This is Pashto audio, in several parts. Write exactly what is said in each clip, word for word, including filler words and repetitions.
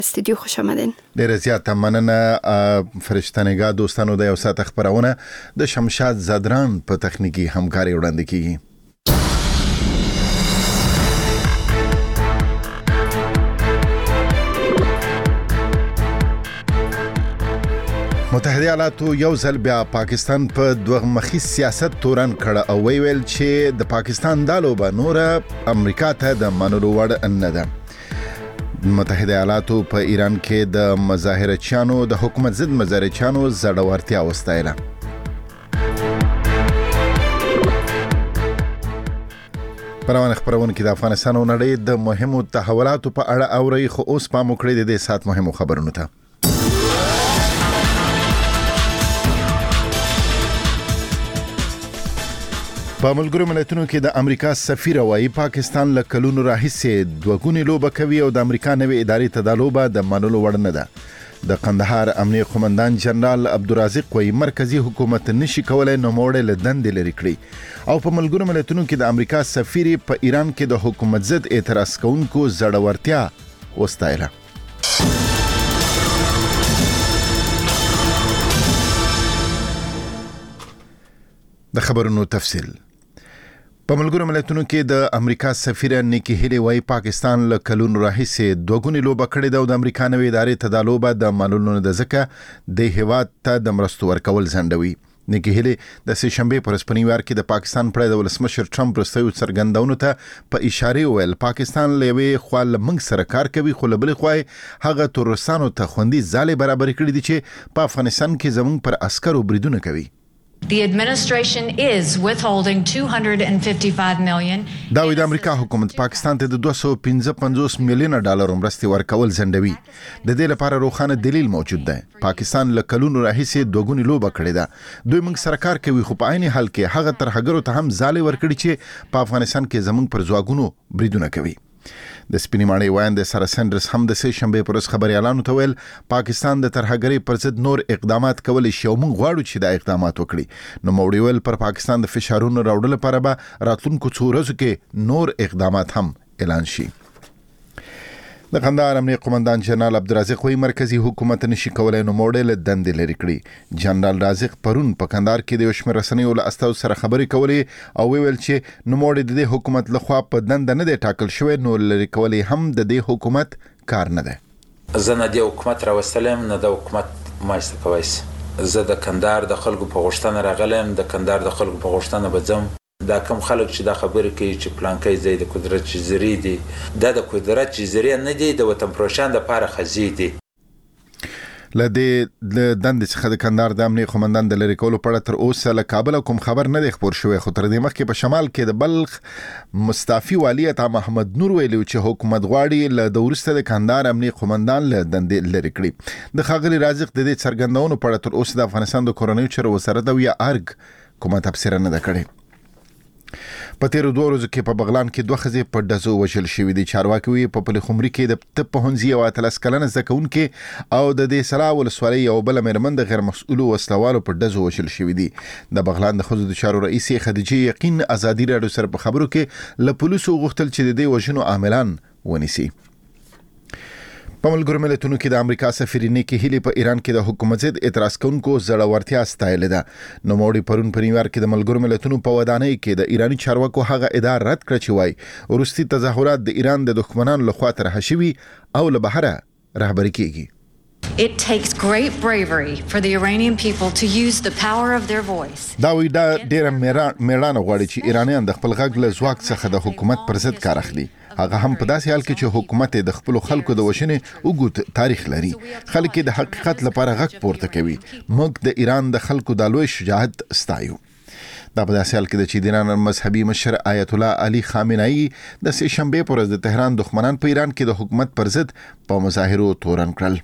استودیو خوش آمدین. ډیره زیاته مننه فرشته نگاه دوستانو. د یو ساعت خبرونه د شمشاد زدران په تخنیکی همکاري وړاندې کیږي. متحده ایالاتو یو ځل بیا پاکستان په دوه مخی سیاست تورن کړه او ویل چې د پاکستان دالو به نور امریکا ته د منلو وړ نه ده. متحده ایالاتو په ایران کې د مظاهرچیانو د حکومت ضد مظاهرچیانو زړورتیا وستایله. پروانه خبرونه کې د افغانستان او نړۍ د مهمو تحولاتو په اړه اوري، خو اوس پام وکړئ د دې سات مهمو خبرونو ته. په ملګرو ملتونو کې د امریکا سفیر وايي پاکستان له کلونو راهیسې دوګونی لوبه کوي او د امریکا نوې ادارې ته د لوبه د منلو وړ نه ده. د قندهار امنیه قومندان جنرال عبدالرازق وايي مرکزی حکومت نشي کولای نوموړی له دندې لرې کړي او په ملګرو ملتونو کې د امریکا سفیر په ایران کې د حکومت ضد اعتراض کوونکو زړورتیا وستایله. د خبرونو تفصیل. په ملګرو ملتونو کې د امریکا سفیر نیکی هیلی وايي پاکستان له کلونو راهیسې دوګونی لوبه کړې ده او د امریکا نوې ادارې ته د لوبه د منلو نه ده، ځکه د هیواد ته د مرستو ورکول ځنډوي. نیکی هیلی د سه شنبې پر سپنیوار کې د پاکستان پر د ولسمشر ټرمپ رسېدو څرګندونو ته په اشاره ویل پاکستان له یوې خوا له موږ سره کار کوي، خو له بلې خوا هغه تورستانو ته خوندي ځالې برابر کړي دي چې په افغانستان کې زموږ پر عسکرو بریدونه کوي. The administration is withholding two hundred fifty-five million. دا وی د امریکا حکومت پاکستان ته د دوه سوه پنځه پنځوس میلیونه ډالر مرستې ورکول ځنډوي. د دې لپاره روښانه دلیل موجود دی. پاکستان له کلونو راهیسې دوګونی لوبه کړې ده. دوی موږ سره کار کوي، خو په عین حال کې هغه ترهګرو ته هم ځالې ورکړي چې په افغانستان کې زموږ پر ځواکونو بریدونه کوي. د سپینې ماڼۍ وایند سارا سندرز هم د سه شنبې پر ورځ خبريالانو ته ویل پاکستان د ترهګرۍ پر ضد نور اقدامات کولی شي او موږ غواړو چې دا اقدامات وکړي. نو موړي ویل پر پاکستان د فشارونو راوړلو لپاره به راتلونکو څو ورځو کې نور اقدامات هم اعلان شي. د قندهار امنیه قومندان جنرال عبدالرازق وايي مرکزی حکومت نشي کولای نوموړی له دندې لرې کړي. جنرال رازق پرون په قندهار کې د یو شمېر رسنیو له استازو سره خبرې کولې او ویل چې نوموړی د دې حکومت لخوا په دنده نه دی ټاکل شوی، نو لرې کولی هم د دې حکومت کار نه دی. زه نه د حکومت راوستلم نه د حکومت مایسته کوی سي. زه د قندهار د خلکو په غوښتنه راغلم، د قندهار د خلکو په غوښتنه به ځم. دا کوم خلک چې دا خبرې کوي چې پلانکۍ ځای د قدرت جزیرې دي، دا د قدرت جزیرې نه دي، د وطن پروشان لپاره خزي دي. لدې د دندې څخه د قندهار د امنیه قومندان د لرې کولو په اړه تر اوسه له کابل کوم خبر نه دی خپور شوی، خو تر دې مخکې په شمال کې د بلخ مستعفي والي عطا محمد نور ویلي چې حکومت غواړي له د وروسته د قندهار امنیه قومندان له دندې لرې کړي. د ښاغلي رازق د دې څرګندونو په اړه تر اوسه د افغانستان د کورنیو چارو وزارت او یا ارګ کومه تبصره نه ده کړې. په تیرو دوه ورځو کې په بغلان کې دوه ښځې په ډزو وژل شوي دي. چارواکي وایي په پلخمري کې د طب پوهنځي یوه اتلس کلنه زده کوونکې او د دې سلا ولسوالۍ یوه بله مېرمن د غیر مسؤلو وسلوالو په ډزو وژل شوي دي. د بغلان د ښځو د چارو رئیسې خدیجې یقین ازادي راډیو سره په خبرو کې له پولیسو غوښتل چې د دې وژنو عاملان ونیسي. په ملګرو ملتونو کې د امریکا سفیر نیکی هیلی په ایران کې د حکومت ضد اعتراض کوونکو زړورتیا ستایلې ده. نوموړي پرون په نیویارک کې د ملګرو ملتونو په ودانۍ کې د ایرانی چارواکو هغه ادعا رد کړه چې وایي وروستي تظاهرات د ایران د دښمنانو لخوا طرح شوي او له بهره رهبري کیږي. It takes great bravery for the Iranian people to use the power of their voice. دا وی دا ډېر میړانه غواړي چې ایرانیان د خپل غږ له ځواک څخه د حکومت پر ضد کار اخلي. هغه هم په داسې حال کې چې حکومت د خپل خلکو د وشنې اوږد تاریخ لري. خلک د حقیقت لپاره غږ پورته کوي. موږ د ایران د خلکو د لوی شجاعت ستایو. دا په داسې حال کې د چې د ایران مذهبي مشر آیت الله علي خامنه‌ای د سه شنبې پر ورځ د تهران دښمنان په ایران کې د حکومت پر ضد په مظاهرو تورن کړل.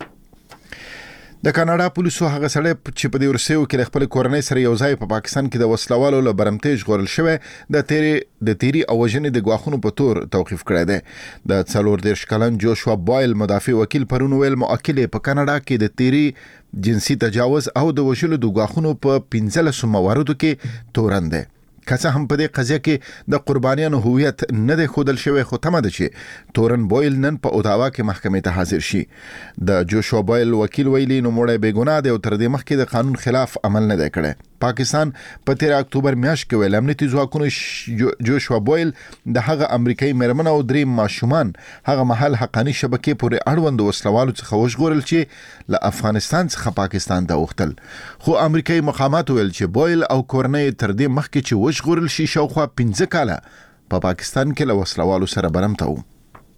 د کاناډا پولیسو هغه سړی چې په دې ورسېو کې خپل کورنۍ سره یو ځای په پاکستان کې د وسلوالو له برمتۍ ژغورل شوی د تیری د تیری او وژنې د ګواښونو په تور توقیف کړی دی. د څلور دېرش کلن جوشوا بایل مدافع وکیل پرون ویل موکل په کاناډا کې د تیری جنسي تجاوز او د وژلو د ګواښونو په پنځلسو مواردو کې تورن دی. که څه هم په دې قضیه کې د قربانیانو هویت نه دی ښودل شوی، خو تمه ده چې تورن بویل نن په اوتاوا کې محکمې ته حاضر شي. د جوشوا بویل وکیل ویلي نوموړی بېګناه دی او تر دې مخکې د قانون خلاف عمل نه دی کړی. پاکستان په تیر اکتوبر میاشت کې ویل امنیتي ځواکونو جوشوا بویل د هغه امریکایي مېرمن او درې ماشومان هغه مهال حقاني شبکې پورې اړوند وسلوالو څخه وژغورل چې له افغانستان څخه پاکستان ته وختل. خو امریکایي مقامات ویل چې بویل او کورنۍ تر دې مخکې چې وژغورل شي شاوخوا پنځه کاله په پاکستان کې له وسلوالو سره برمته وو.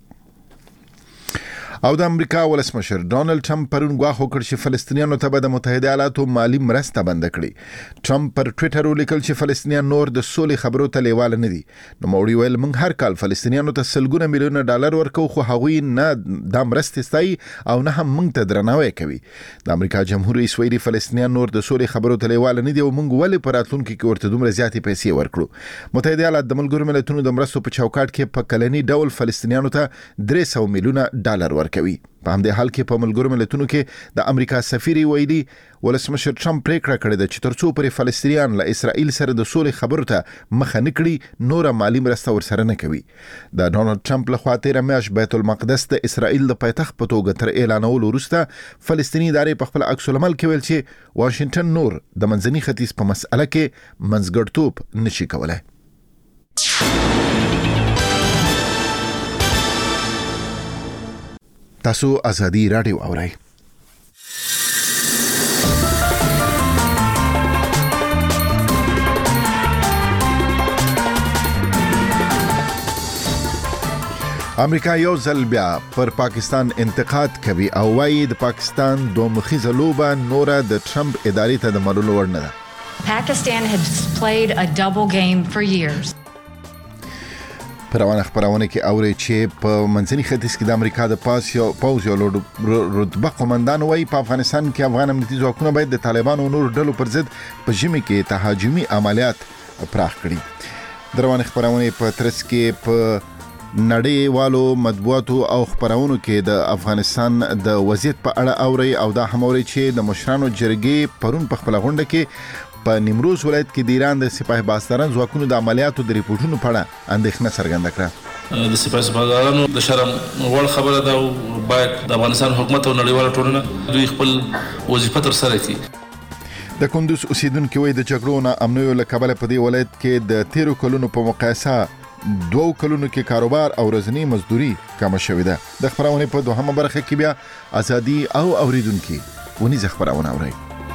او د امریکا ولسمشر ډونالد ټرمپ پرون ګواښ وکړ چې فلسطینیانو ته به د متحده ایالاتو مالی مرسته بند کړي. ټرمپ پر ټویټر ولیکل چې فلسطینیان نور د سولې خبرو ته لیواله نه دي. نوموړي ویل موږ هر کال فلسطینیانو ته سلګونه میلیونه ډالر ورکو، خو هغوی نه دا مرستې ستایي او نه هم موږ ته درناوی کوي. د امریکا جمهور رئیس ویلي فلسطینیان نور د سولې خبرو ته لیواله نه دي او موږ ولې په راتلونکي کې ورته دومره زیاتې پیسې ورکړو. متحده ایالات د ملګرو ملتونو د مرستو په چوکاټ کې په کلني ډول فلسطینیانو ته درې سوه میلیونه ډالر ورکوي. په همدې حال کې په ملګرو ملتونو کې د امریکا سفیر ویلي ولسمشر ټرمپ پریکړه کړې ده چې ترڅو پرې فلسطینیان له اسرائیل سره د سولې خبرو ته مخه نه کړي نور مالی مرسته ورسره نه کوي. د ډونالد ټرمپ لخوا تېره میاشت بیت المقدس د اسرائیل د پایتخت په توګه تر اعلانولو وروسته فلسطیني ادارې په خپل عکس العمل کې ویل چې واشنګټن نور د منځني ختیځ په مسأله کې منځګړتوب نشي کولای. تاسو ازادي رادیو اورئ. امریکا یو ځل بیا پر پاکستان انتقاد کوي او وايي د پاکستان دوه مخیزه لوبه نوره د ټرمپ ادارې ته د منلو وړ نه ده. Pakistan has played a double game for years. په روانه خبرونه کې اوري چې په منځني ختیځ کې د امریکا د پاس یو پوز یو رتبه قومندان وایي په افغانستان کې افغان امنیتي ځواکونه باید د طالبانو او نور ډلو پر ضد په ژمي کې تهاجمي عملیات پراخ کړي. د روانه خبرونه په ترڅ کې په نړیوالو مطبوعاتو او خبرونو کې د افغانستان د وضعیت په اړه اوري او دا هم اوري چې د مشرانو جرګې پرون په خپل غونډه کې په نیمروز ولایت کې د ایران د سپاه بازداران ځواکونو د عملیاتو د ریپورتونو په اړه اندېښنه څرګنده کړه. د سپاه بازدارانو د شرم وړ خبره ده او باید د افغانستان حکومت او نړیواله ټولنه دوی خپل وظیفه ترسره کړي. د کندوز اوسیدونکو وایي د جګړو نه امنیو له کبله په دې ولایت کې د تیرو کلونو په مقایسه دوو کلونو کې کاروبار او ورځنی مزدوري کمه شوې ده. د خبرونه په دوهمه برخه کې بیا ازادي او اوریدونکو ونیزه خبرونه اوري.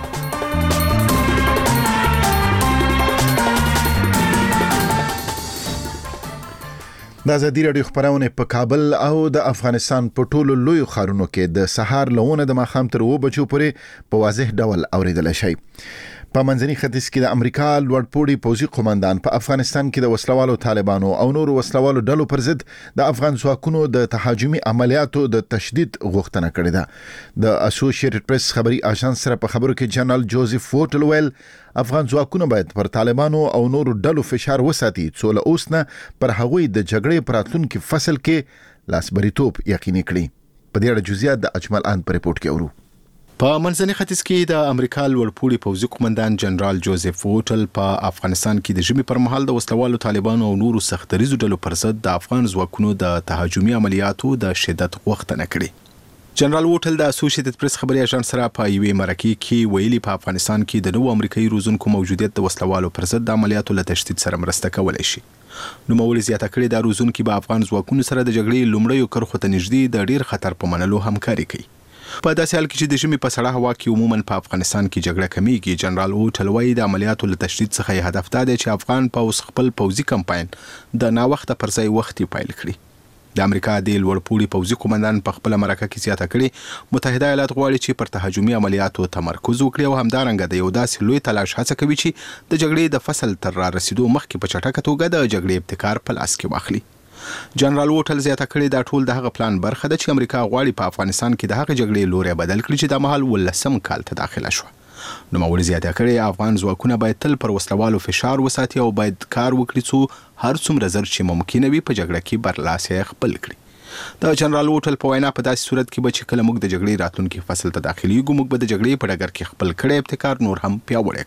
د ازادي رادیو خبرونه په کابل او د افغانستان په ټولو لوی ښارونو کې د سهار لونه د ماښام تر اوه بجو پورې په واضح ډول اوریدل شي. په منځني ختیځ کې د امریکا لوړپوړي پوځي قومندان په افغانستان کې د وسلوالو طالبانو او نور وسلوالو ډلو پر ضد د افغان ځواکونو د تهاجمي عملیاتو د تشدید غوښتنه کړې ده. د اسوسییټډ پریس خبري اژانس سره په خبرو کې جنرال جوزف ووټل ویل افغان ځواکونه باید پر طالبانو او نور ډلو فشار وساتي څو له اوس نه پر هغوی د جګړې پر راتلونکي فصل کې لاسبریتوب یقیني کړي. په دې اړه جزئیات د اجمل آن په ریپورت کې اورو. په منځني ختیځ کې د امریکا لوړپوړي پوځي قومندان جنرال جوزف ووټل په افغانستان کې د ژمي پر مهال د وسلوالو طالبانو او نورو سختریزو ډلو پر ضد د افغان ځواکونو د تهاجمي عملیاتو د شدت غوښتنه کړې. جنرال ووټل د اسوسییټډ پریس خبري اژانس سره په یوې مرکې کې ویلي په افغانستان کې د نوو امریکایي روزونکو موجودیت د وسلوالو پر ضد د عملیاتو له تشدید سره مرسته کولای شي. نو مولي زیاته کړې د روزونکو په افغان ځواکونو سره د جګړې لومړیو کرخو ته نږدې د ډیر خطر په منلو همکاري کوي. په داسې حال کې چې د ژمي په سړه هوا کې عموما په افغانستان کې جګړه کمیږي، جنرال ووټل وایي د عملیاتو له تشدید څخه یې هدف دا دی چې افغان پوځ خپل پوځي کمپاین د ناوخته پر ځای وختي پیل کړي. د امریکا د لوړپوړي پوځي قومندان په خپل مرکه کې زیاته کړې متحده ایالات غواړي چې پر تهاجمي عملیاتو تمرکز وکړي او همدارنګه د یو داسې لوی تلاش هڅه کوي چې د جګړې د فصل تر را رسیدو مخکې په چټکه توګه د جګړې ابتکار په لاس کې واخلي. جنرال ووټل زیاته کړې دا ټول د هغه پلان برخه ده چې امریکا غواړي په افغانستان کې د هغه جګړې لوري بدل کړي چې د مهال ولسم کال ته داخله شو. نو مولي زیاته کړې افغان ځواکونه باید تل پر وسلوالو فشار وساتي او باید کار وکړي څو هر څومره زر چې ممکن وي په جګړه کې برلاسي خپل کړي. د جنرال ووټل په وینا په داسې صورت کې به چې کله موږ د جګړې راتلونکي فصل ته داخليږو موږ به د جګړې په ډګر کې خپل کړه ابتکار نور هم پیاوړی کړو.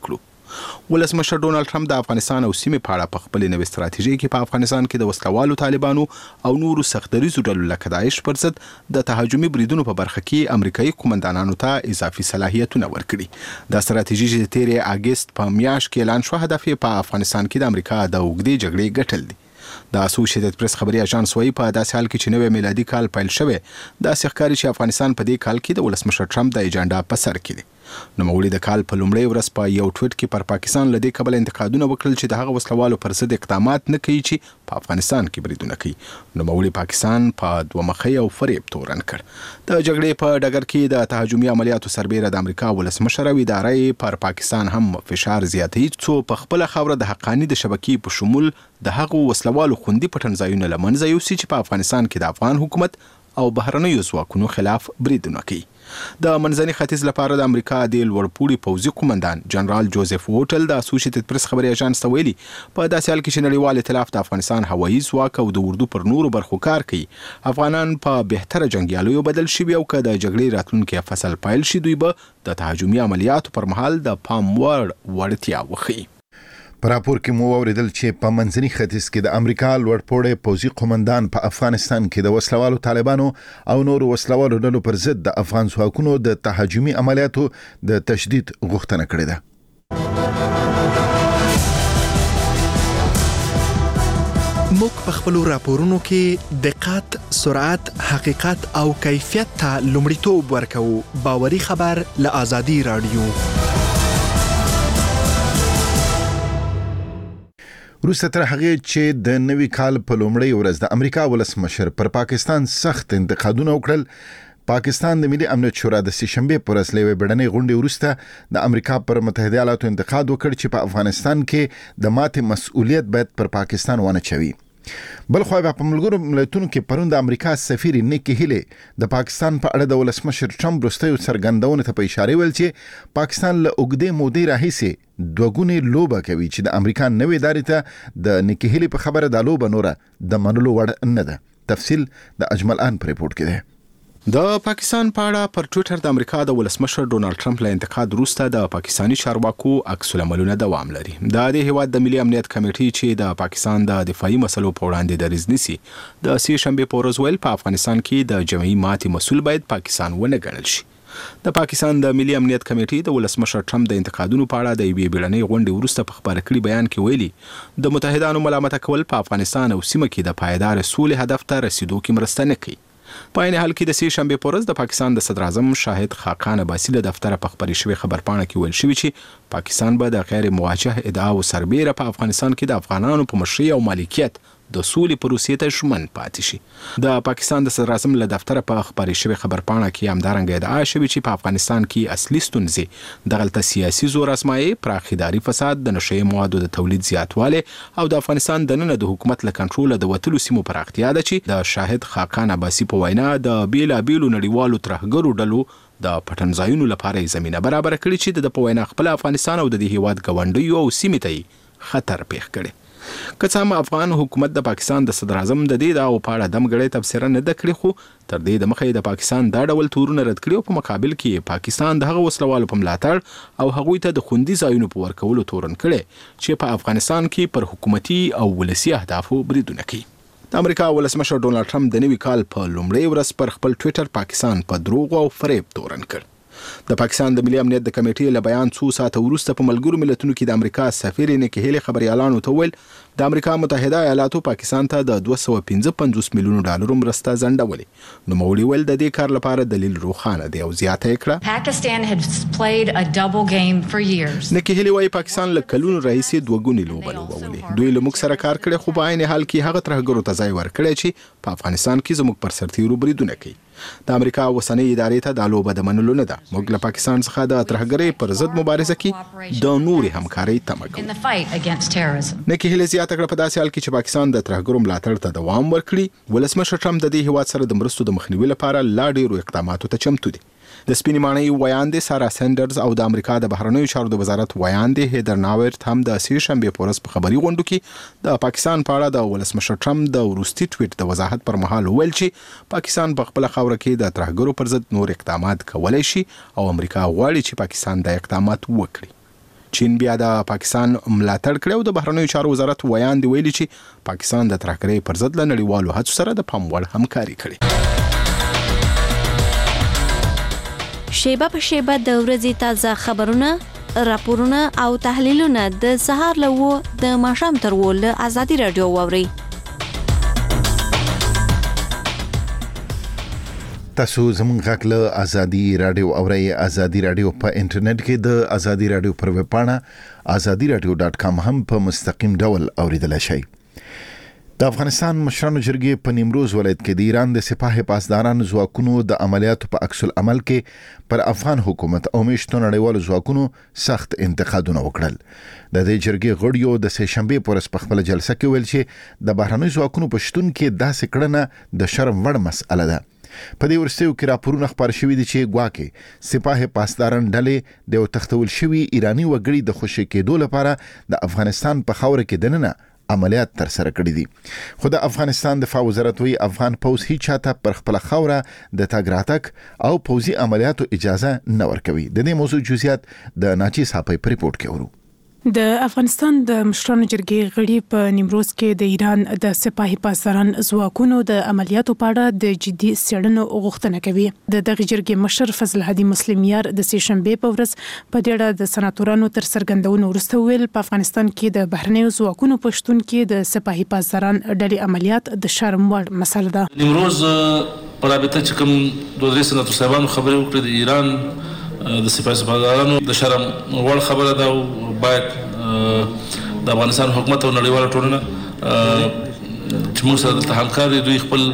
ولسمشر ډونالد ټرمپ د افغانستان او سیمې په اړه په خپل نوې ستراتیژي کې په افغانستان کې د وسلوالو طالبانو او نورو سختدریزو ډلو لکه داعش پر ضد د تهاجمي بریدونو په برخه کې امریکایي قومندانانو ته اضافي صلاحیتونه ورکړي. دا ستراتیژي چې تیرې اگست په میاشت کې اعلان شو هدف یې په افغانستان کې د امریکا د اوږدې جګړې ګټل دي. د اسوسییټډ پریس خبري اژانس وايي په داسې حال کې چې نوې میلادي کال پیل شوی داسې ښکاري چې افغانستان په دې کال کې د ولسمشر ټرمپ د ایجنډا په سر کې دی. نوموړي د کال په لومړۍ ورځ په یو ټویټ کې پر پاکستان له دې کبله انتقادونه وکړل چې د هغه وسلوالو پر ضد اقدامات نه کوي چې په افغانستان کې بریدونه کوي. نوموړي پاکستان په دوه مخی او فریب تورن کړ. د جګړې په ډګر کې د تهاجمي عملیاتو سربیره د امریکا ولسمشر او ادارې پر پاکستان هم فشار زیاتوي څو په خپل خاوره د حقاني د شبکې په شمول د هغو وسلوالو خوندي پټنځایونه له منځه یوسي چې په افغانستان کې د افغان حکومت او بهرنیو ځواکونو خلاف بریدونه کوي. د منځني ختیځ لپاره د امریکا د لوړپوړي پوځي قومندان جنرال جوزف ووټل د اسوسییټډ پریس خبري اژانس ته ویلي په داسې حال کې چې نړیوال ائتلاف د افغانستان هوایي ځواک او د اردو پر نورو برخو کار کوي افغانان په بهتره جنګیالیو بدل شوي او که د جګړې راتلونکي فصل پیل شي دوی به د تهاجمي عملیاتو پر مهال د پام وړ وړتیا وښيي. په راپور کې مو اوریدل چې په منځني ختیځ کې د امریکا لوړپوړی پوځي قومندان په افغانستان کې د وسلوالو طالبانو او نورو وسلوالو ډلو پر ضد د افغان ځواکونو د تهاجمي عملیاتو د تشدید غوښتنه کړې ده. موږ په خپل راپورونو کې دقت، سرعت، حقیقت او کیفیت ته لومړیتوب ورکوو. باوري خبر له آزادي رادیو. وروسته تر هغه چې د نوي کال په لومړۍ ورځ د امریکا ولسمشر پر پاکستان سخت انتقادونه وکړل، پاکستان د ملي امنیت شورا د سه شنبه پر ورځ لوي بډنې غونډې وروسته د امریکا پر متحده ایالاتو انتقاد وکړ چې په افغانستان کې د ماتې مسؤلیت باید پر پاکستان ونه چوي. بل خو په ملګرو ملتونو کې پرون د امریکا سفیر نیکی هیلی د پاکستان په اړه د ولسمشر ټرمپ وروستیو څرګندونو ته په اشاره ویل چې پاکستان له اوږدې مودې راهیسې دوګونې لوبه کوي چې د امریکا نوې ادارې ته د نیکی هیلی په خبره د لوبه نوره د منلو وړ نه ده. تفصیل د اجمل ان پر ریپورت کې ده. د پاکستان په اړه پر ټویټر د امریکا د ولسمشر ډونالد ټرمپ له انتقاد وروسته د پاکستانی چارواکو عکس العملونه دوام لري. د دې هیواد د ملي امنیت کمیټې چې د پاکستان د دفاعي مسلو په وړاندې دریځ نیسي د سه شنبه په ورځ ویل په افغانستان کې د جمعي ماتې مسؤل باید پاکستان ونه ګڼل شي. د پاکستان د ملي امنیت کمیټې د ولسمشر ټرمپ د انتقادونو په اړه د یوې بیړنۍ غونډې وروسته په خبره کړي بیان کې ویلي د متحدانو ملامت کول په افغانستان او سیمه کې د پایدار سولې هدف ته رسیدو کې مرسته نه کوي. په عین حال کې د سه شنبه په ورځ د پاکستان د صدر اعظم شاهد خاقان عباسي له دفتر په خبري شوی خبرپاڼه کې ویل شوی چې پاکستان به د غیر مواجه ادعا او سربېره په افغانستان کې د افغانانو په مشرۍ او مالکیت د سولې پروسې ته ژمن پاتې شي. د پاکستان د صدر اعظم له دفتر په خبري شوی خبرپاڼه کې همدارنګه ادعا شوی چې په افغانستان کې اصلي ستونزې د غلطه سیاسي زور ازمایي، پراخ اداري فساد، د نشئی موادو د تولید زیاتواله او د افغانستان دننه د حکومت له کنټرول د وټلو سیمو پراختیا ده چې د شاهد خاقان عباسي په وینا د بیلابیلو نړیوالو ترهګرو ډلو د پټنځایونو لپاره زمينه برابر کړي چې د په وینا خپل افغانستان او د دې هیواد ګاونډیو او سیمې ته خطر پیښ کړي. که څه هم افغان حکومت د پاکستان د صدر اعظم د دې د او پاړه دمګړې تفسیر نه د کړی، خو تر دې د مخې د پاکستان دا ډول تورونه رد کړي او په مقابل کې پاکستان د هغه وسلوالو په ملاتړ او هغوی ته د خوندي ځایونو په ورکولو تورن کړي چې په افغانستان کې پر حکومتي او ولسي اهدافو بریدونه کوي. د امریکا ولسمشر ډونالد ټرمپ د نوي کال په لومړۍ ورځ پر خپل ټویټر پاکستان په دروغ او فریب تورن کړ. د پاکستان د ملي امنیت د کمیټې له بیان څو ساعته وروسته په ملګرو ملتونو کې د امریکا سفیر نیکی هیلی خبري اعلان وکړ د امریکا متحده ایالاتو پاکستان ته د دوه سوه پنځه پنځوس میلیونو ډالرو مرسته ځنډولې. نو مولي ول د دې کار لپاره دلیل روښانه دی او زیاته کړه Pakistan has played a double game for years. نیکی هیلی وايي پاکستان له کلونو راهیسې دوه لوبه لوبولې. دوی له موږ سره کار کړی خو په عین حال کې هغه ترهګرو ته ځای ورکړی چې په افغانستان کې زموږ پر سرتیرو بریدونه کوي. د امریکا اوسنۍ ادارې ته د لوبه د منلو نه ده. موږ له پاکستان څخه د ترهګرۍ پر ضد مبارزه کې د نوري همکارۍ تمه کوو. نیکی هیلی زیاته کړه په داسې حال کې چې پاکستان د ترهګرو ملاتړ ته دوام ورکړي، ولسمشر ټرمپ د دې هیواد سره د مرستو د مخنیوي لپاره لا ډیرو اقداماتو ته چمتو دي. د سپینې ماڼۍ ویاندې سارا سینډرز او د امریکا د بهرنیو چارو د وزارت ویاندې هیدر ناورت هم د سه شنبه په ورځ په خبري غونډو کې د پاکستان په اړه د ولسمشر ټرمپ د وروستي ټویټ د وضاحت پر مهال ویل چې پاکستان په خپل خاوره کې د ترهګرو پر ضد نور اقدامات کولای شي او امریکا غواړي چې پاکستان د اقدامات وکړي. چین بیا د پاکستان ملاتړ کړی او د بهرنیو چارو وزارت ویان دی ویلي چې پاکستان د ترهګرۍ پر ضد له نړیوالو هڅو سره د پام وړ همکاري کړې. شیبه په شیبه د ورځې تازه خبرونه، راپورونه او تحلیلونه د سهار له و د ماښام تر و له ازادي رادیو واورئ. تاسو زموږ غږ له ازادي رادیو اورئ. ازادي رادیو په انټرنیټ کې د ازادي رادیو پر ویب پاڼه ازادي رادیو ډاټ کام هم په مستقیم ډول اوریدلای شئ. د افغانستان مشرانو جرګې په نیمروز ولایت کې د ایران د سپاه پاسداران ځواکونو د عملیاتو په عکس العمل کې پر افغان حکومت او میشتو نړیوالو ځواکونو سخت انتقادونه وکړل. د دې جرګې غړیو د سه شنبه پر ورځ په خپل جلسه کې ویل چې د بهرنیو ځواکونو په شتون کې داسې کړنه د شرم وړ مسئله ده. په دې ورستیو کې راپورونه خبر شوي دي چې ګواکې سپاه پاسداران ډلې د یو تختول شوي ایرانی وګړي د خوشي کېدو لپاره د افغانستان په خاوره کې دننه عملیات تر سره کړی دي. خو د افغانستان دفاع وزارت وی افغان پوز هیڅ چاته پر خپل خوره د تګ راتګ او پوزي عملیاتو اجازه نه ورکوي. د دې موضوع جزئیات د ناچی صاحب په ریپورت کې ورو. د افغانستان د مشرانو جرګې غړي په نیمروز کې د ایران د سپاهي پاسداران ځواکونو د عملیاتو په اړه د جدي څېړنو غوښتنه کوي. د دغه جرګې مشر فضل هادي مسلمیار د سه شنبه په ورځ په دې اړه د سناتورانو تر څرګندونو وروسته ویل په افغانستان کې د بهرنیو ځواکونو په شتون کې د سپاهي پاسداران ډلې عملیات د شرم وړ مسله ده. نیمروز په رابطه چې کوم دوه درې سناتور صاحبانو خبرې وکړې د ایران د سپاه پاسدارانو د شرم وړ خبره ده او باید د افغانستان حکومت او نړیواله ټولنه چې موږ سره دلته همکار دي دوی خپل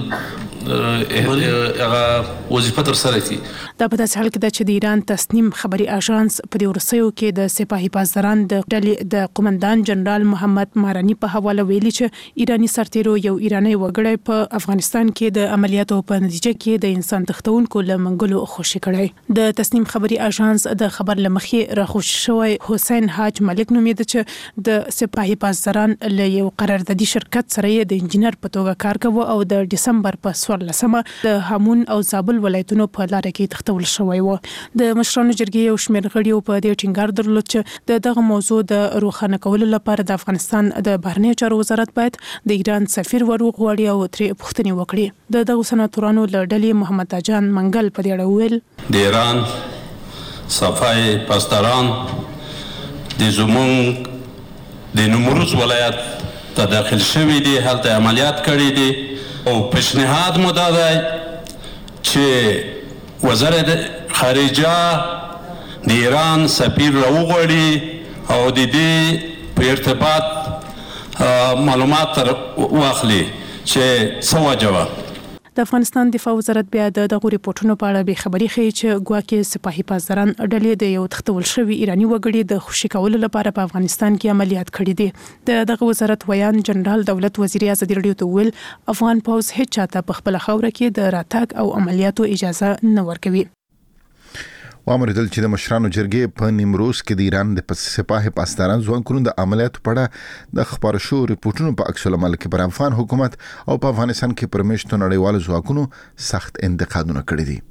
هغه وظیفه تر سره کړي. دا په داسې حال کې ده چې د ایران تصنیم خبري اژانس په دې ورسېو کې د سپاهي پاسداران د ډلې د قومندان جنرال محمد مهراني په حواله ویلي چې ایرانی سرتیرو یو ایرانی وګړی په افغانستان کې د عملیاتو په نتیجه کې د انسان تختونکو له منګلو خوشي کړی. د تصنیم خبري اژانس د خبر لمخې راخوش شوی حسین حاج ملک نومېده چې د سپاهي پاسداران له یو قراردادي شرکت سره د انجینر په توګه کار کوي او د دسمبر په څوارلسمه د هامون او زابل ولایتونو په لار کې تختول شوی و. د مشرانو جرګې یو شمېر غړي په دې ټینګار درلود چې د دغه موضوع د روښانه کولو لپاره د افغانستان د بهرنیو چارو وزارت باید د ایران سفیر وروغواړي او ترې پوښتنې وکړي. د دغه سناتورانو له ډلې محمد تاجان منګل په دې اړه ویل د ایران صفای پاسداران د زمونږ د نیمروز ولایت ته داخل شوي دي، هلته عملیات کړي دي او پیشنهاد مو دا دی چې وزارت خارجه د ایران سفیر راوغواړي او د دې په ارتباط معلومات واخلي چې څه وجه وه. د افغانستان دفاع وزارت بیا د دغه ریپورتونو په اړه به خبري ښیي چې ګواکې سپاهي پاسداران ډلې د یو تختول شوي ایرانی وګړي د خوشي کولو لپاره په افغانستان کې عملیات کړي دي. د دغه وزارت ویان جنرال دولت وزیر ازادي رادیو ته ویل افغان پوز هیڅ چاته په خپل خوره کې د راتګ او عملیاتو اجازه نه ورکوي. وامردل چې د مشرانو جرګې په نیمروز کې د ایران د سپاه پاسداران ځواکونو د عملیاتو په اړه د خبر شو ریپورتونو په عکس العمل کې پر افغان حکومت او په افغانستان کې پر میشتو نړیوالو ځواکونو سخت انتقادونه کړي دي.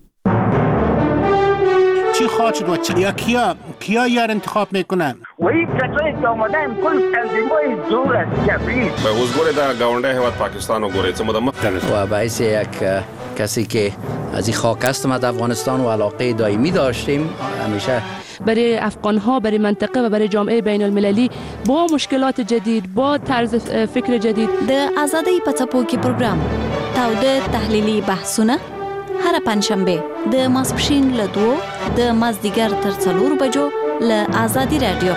چی خواهد شد و یا کیا کیا یار انتخاب میکنن و این کسایی که آمدن کل تنظیم‌های دور از کبیر به حضور در گاونده هیواد پاکستان و گوره چه مدام و باعث یک کسی که از این خاک هستم از افغانستان و علاقه دائمی داشتیم همیشه برای افغان‌ها، برای منطقه و برای جامعه بین المللی با مشکلات جدید، با طرز فکر جدید. د آزادی په څپو کې پروګرام تاوده تحلیلي بحثونه هر پنځشنبه د ماسپښین له دوه د مازدیګر تر څلور بجو له آزادي رادیو.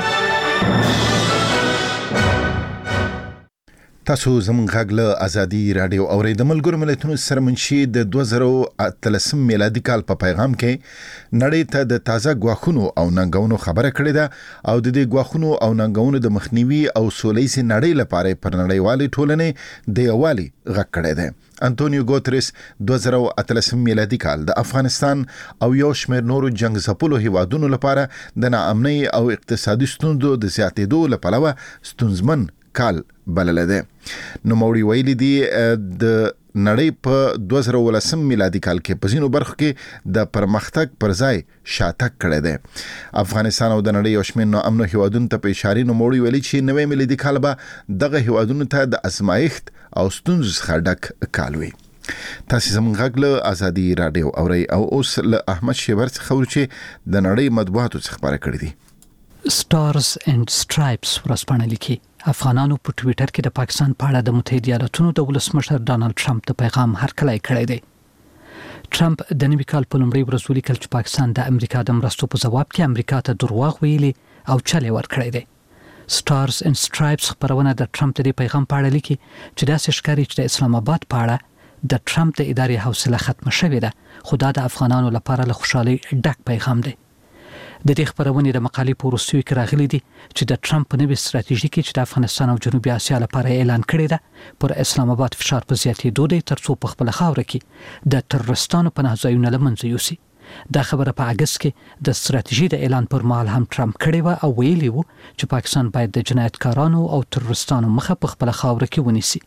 تاسو زموږ غږ له آزادي رادیو اورئ. د ملګرو ملتونو سرمنشي د دوه زره اتلسم میلادي کال په پیغام کې نړۍ ته د تازه ګواښونو او ننګونو خبره کړې ده او د دې ګواښونو او ننګونو د مخنیوي او سولهییزې نړۍ لپاره پر نړیوالې ټولنې د یووالي غږ کړی دی. انټونیو ګوتریس دوه زره اتلسم میلادي کال د افغانستان او یو شمېر نورو جنگ ځپلو هیوادونو لپاره د ناامنۍ او اقتصادي ستونزو د زیاتېدو له پلوه ستونزمن کال بلل ده. نو موري ویلي دي د نړۍ په دوه زره ولسم میلادي کال کې په ځینو برخو کې د پرمختګ پر ځای شاتګ کړی دی. افغانستان او د نړۍ یو شمېر ناامنو هیوادونو ته په اشارې نوموړي ویلي چې نوی میلادي کال به دغه هیوادونو ته د ازمایښت او ستونزو څخه ډک کال وي. تاسو زموږ غږ له ازادي رادیو اورئ او اوس له احمد شیبر څخه ورو چې د نړۍ مطبوعاتو څخه خبره کړې دي. سټارز اینڈ سټرایپس ورځپاڼه لیکي افغانانو په ټوئیټر کې د پاکستان په اړه د متحده ایالاتونو د ولسمشر ډانلډ ټرمپ ته پیغام هرکلی کړی دی. ټرمپ د نوي کال په لومړۍ ورځ ولیکل چې پاکستان د امریکا د مرستو په ځواب کې امریکا ته دروغ ویلي او چل ورکړی دی. سټارز اینڈ سټرایپس خبرونه د ټرمپ د پیغام په اړه لیکي چې داسې ښکاري چې د اسلام آباد په اړه د ټرمپ د ادارې حوصله ختمه شوې ده، خو دا د افغانانو لپاره له خوشحالۍ ډک پیغام دی. د دې خبرونې د مقالې په وروستیو کې راغلي دي چې د ټرمپ په نوې ستراتیژي کې چې د افغانستان او جنوبي اسیا لپاره اعلان کړی ده پر اسلام آباد فشار په زیاتېدو دی ترڅو په خپله خاوره کې د ترورستانو پناه ځایونه له منځه یوسي. دا خبره په اګست کې د ستراتیژي د اعلان پر مهال هم ټرمپ کړې وه او ویلي وو چې پاکستان باید د جنایتکارانو او ترورستانو مخه په خپله خاوره کې ونیسي.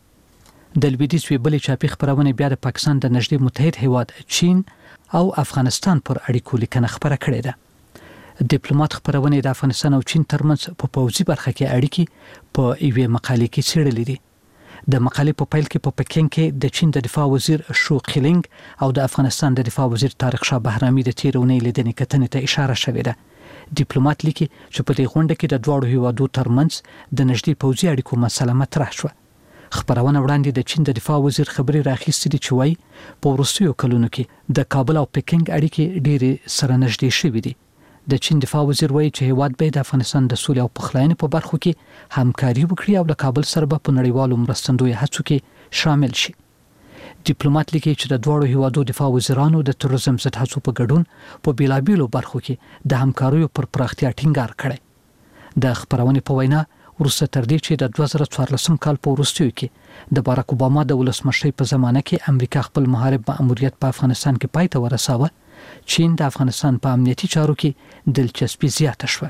د لویدیځ وی بلې چاپي خبرونه بیا د پاکستان د نږدې متحد هیواد چین او افغانستان پر اړیکو لیکنه خبره کړې ده. ډیپلوماټ خبرونه د افغانستان او چین ترمنځ په پوځي برخه کې اړیکې په یوې مقالې کې څېړلې دي. د مقالې په پیل کې په پکین کې د چین د دفاع وزیر شو خیلینګ او د افغانستان د دفاع وزیر طارق شاه بهرامي د تیر اونۍ لیدنې کتنې ته اشاره شوې ده. ډیپلوماټ لیکي چې په دې غونډه کې د دواړو هیوادو ترمنځ د نږدې پوځي اړیکو مسله مطرح شوه. خبرونه وړاندې د چین د دفاع وزیر خبري راخیستې دي چې وایي په وروستیو کلونو کې د کابل او پکینګ اړیکې ډېرې سره نږدې شوې دي. د چین دفاع وزیر وایي چې هیواد به د افغانستان د سولې او پخلاینې په برخو کې همکاري وکړي او له کابل سره به په نړیوالو مرستندویو هڅو کې شامل شي. ډیپلوماټ لیکي چې د دواړو هیوادو دفاع وزیرانو د تروریزم ضد هڅو په ګډون په بیلابیلو برخو کې د همکاریو پر پراختیا ټینګار کړی. د خبرونې په وینا وروسته تر دې چې د دوه زره څوارلسم کال په وروستیو کې د باراک اوباما د ولسمشرۍ په زمانه کې امریکا خپل محارب مأموریت په افغانستان کې پای ته ورساوه، چین د افغانستان په امنیتي چارو کې دلچسپي زیاته شوه.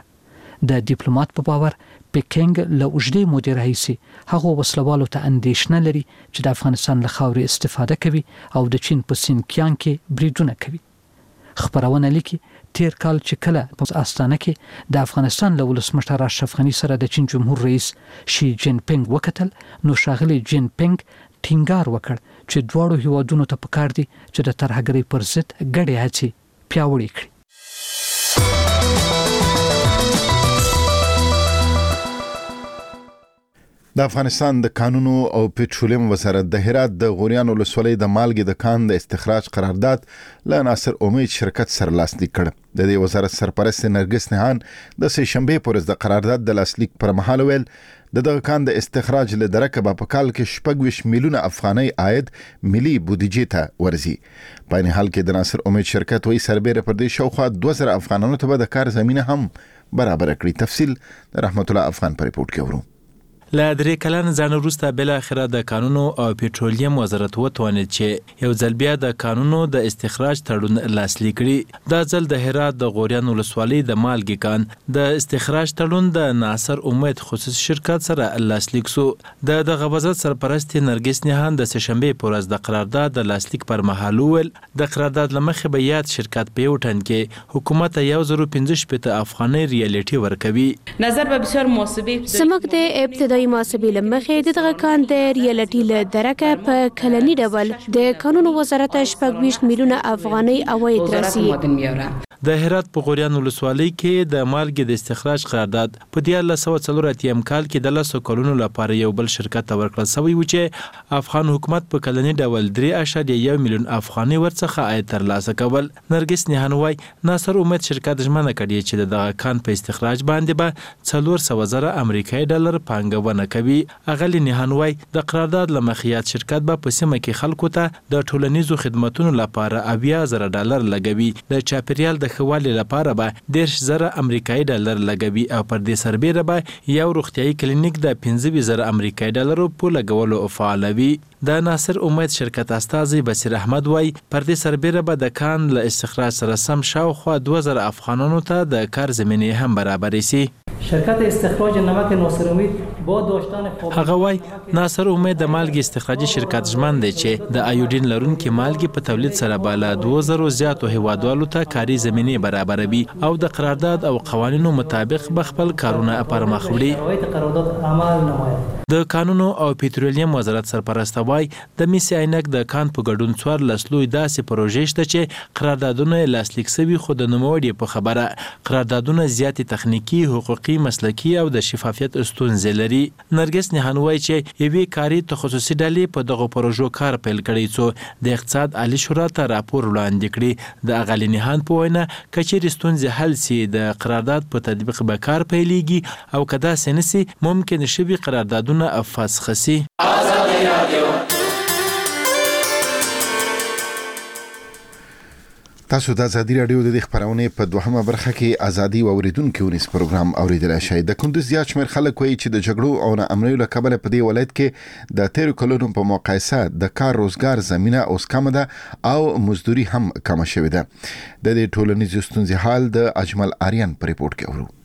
د ډیپلوماټ په باور پکینګ له اوږدې مودې راهیسې هغو وسلوالو ته اندېښنه لري چې د افغانستان له خاورې استفاده کوي او د چین په سینکیان کې بریدونه کوي. خبرونه لیکي تیر کال چې کله په استانه کې د افغانستان له ولسمشر اشرف غني سره د چین جمهور رئیس شي جین پینګ وکتل، نو ښاغلي جین پینګ ټینګار وکړ چې دواړو هیوادونو ته پکار دي چې د ترهګرۍ پر ضد ګډې هڅې پیاوړې کړي. د افغانستان د کانونو او پټرولیم وزارت د هرات د غوریان ولسوالۍ د مالګې د کان د استخراج قرارداد له ناصر امید شرکت سره لاسلیک کړ. د دې وزارت سرپرست نرګس نهان د سه شنبه پر ورځ د قرارداد د لاسلیک پر مهال ویل د دغه کان د استخراج له درکه په کال کې شپږ ویشت میلیونه افغانۍ عاید ملي بودیجې ته ورځي. په این حال کې د ناصر امید شرکت وایي سربېره پر دې شاوخوا دوه زره افغانانو ته به د کار زمینه هم برابر کړي. تفصیل د رحمت الله افغان په ریپورت کې ورو. له درې کلن ځان وروسته بل اخره د کانونو او پټرولیم وزارت وتوانید چې یو ځل بیا د کانونو د استخراج تړون لاسلیک کړي. دا ځل د هرات د غوریان ولسوالۍ د مالګې کان د استخراج تړون د ناصر امید خصوصي شرکت سره لاسلیک سو. د دغه وزارت سرپرست نرګس نهان د سه شنبه پر ورځ د قرارداد د لاسلیک پر مهال ویل د قرارداد لمخې به یاد شرکت په یو ټن کې حکومت یو زره پنځه شپږ افغانۍ ریالټي ورکوي. نظر به بسیار محاسبه سمک د ابتدایي محاسبې لمخې د دغه کان د ریالټي له درکه په کلنی ډول د قانون وزارت شپږ ویشت میلیونه افغانۍ عواید رسي. د هرات په غوریان ولسوالۍ کې د مالګې د استخراج قرارداد په دیارلس سوه څلور اتیم کال کې د لسو کلونو لپاره یو بل شرکت ته ورکړل شوی و چې افغان حکومت په کلنی ډول درې اعشاریه یو میلیون افغانۍ ورڅخه عاید ترلاسه کول. نرګس نهان وایي ناصر امید شرکت ژمنه کړې چې د دغه کان په استخراج باندې به څلور سوه زره امریکایي ډالر پانګونه کوي. اغلی نهان وایي د قرارداد له مخې شرکت به په سیمه کې خلکو ته د ټولنیزو خدماتونو لپاره اویا زره ډالر لګوي. د چاپیریال د خوالي لپاره به دیرش زره امریکایي ډالر لګوي او پر دې سربېره به یو روغتیايي کلینیک د پنځه زره امریکایي ډالرو په لګولو فعالوي. د ناصر امید شرکت استازي بصیر احمد وایي پر دې سربېره به د کان له استخراج سره سم شاوخوا دوه زره افغانانو ته د کار زمینې هم برابرې سي. شرکت استخراج نمک ناصر امید با داشتن هغه وای ناصر امید د مالګې استخراجي شرکت ژمن دی چې د ایوډین لرونکي مالګې په تولید سره بالا دوه زره زیاتو هیوادوالو ته کاري زمینه برابروي او د قرارداد او قوانینو مطابق به خپل کارونه پرمخ وړي. د قانونو او پېټرولیم وزارت سرپرست وای د میسي عینک د کان په ګډون څوار لسلوي داسې پروژې شته چې قراردادونه لاسلیک شوي خو د نوموړي په خبره قراردادونه زیاتې تخنیکی حقوقي مسلکی او د شفافیت ستونزې لري. نرګس نهان وای چې یوې کاري تخصصي ډلې په دغه پروژو کار پیل کړی څو د اقتصاد عالی شورا ته راپور وړاندې کړي. د اغلی نهان په وینا کچېرې ستونزې حل سي د قرارداد په تطبیق به کار پیلېږي او کدا سنسي ممکن شوي قراردادونه افاس خسي. تاسو د ازادي رادیو د خبرونه په دوهمه برخه کې ازادي او اوریدونکو ونیس پروګرام اوریدل شي. د کندوز زیات شمېر خلک وایي چې د جګړو او ناامنیو له کبله په دې ولایت کې د تیر کلونو په مقایسه د کار روزګار زمينه اوس کم ده او مزدوري هم کم شوې ده. د دې ټولنیزو ستونزې حال د اجمل آریان په ریپورت کې اورو.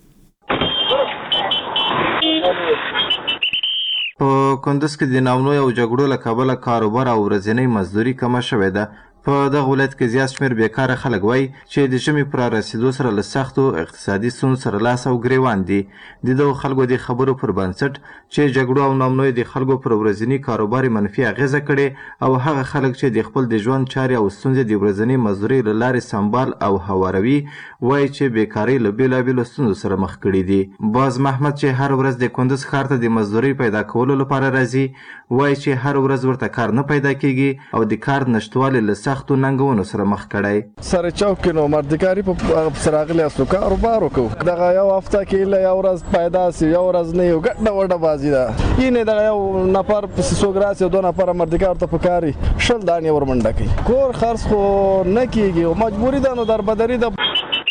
په کندوز کې د ناامنیو او جګړو له کبله کاروبار او ورځنی مزدوري کم شوې ده. په دغه ولایت کې زیات شمېر بیکاره خلک وایي چې د ژمي پر رسیدو سره له سختو اقتصادي ستونزو سره لاس او ګریوان دي. د دغو خلکو د خبرو پر بنسټ چې جګړو او ناامنیو د خلکو پر ورځني کاروبار منفي اغیزه کړې او هغه خلک چې د خپل د ژوند چارې او ستونزې د ورځني مزدورۍ له لارې سمبال او هواروي وایي چې بیکارۍ له بېلابېلو ستونزو سره مخ کړي دي. باز محمد چې هر ورځ د کندوز ښار ته د مزدورۍ پیدا کولو لپاره راځي وایي چې هر ورځ ورته کار نه پیدا کیږي او د کار نشتوالي له سختو ننګونو سره مخ کړی. سره چوک کې نو مردکاری په سراغلی اسلو کاروبار وکړو. دغه یو هفته کې له یو ورځ پیدا سي یو ورځ نه یو ګډه وډه بازی ده. یینې دغه یو نفر په سوګراس یو دوه نفر مردکار ته پکاري شل دانې ورمنډه کوي. کور خرڅ خو نه کیږي او مجبوری ده نو دربدري ده.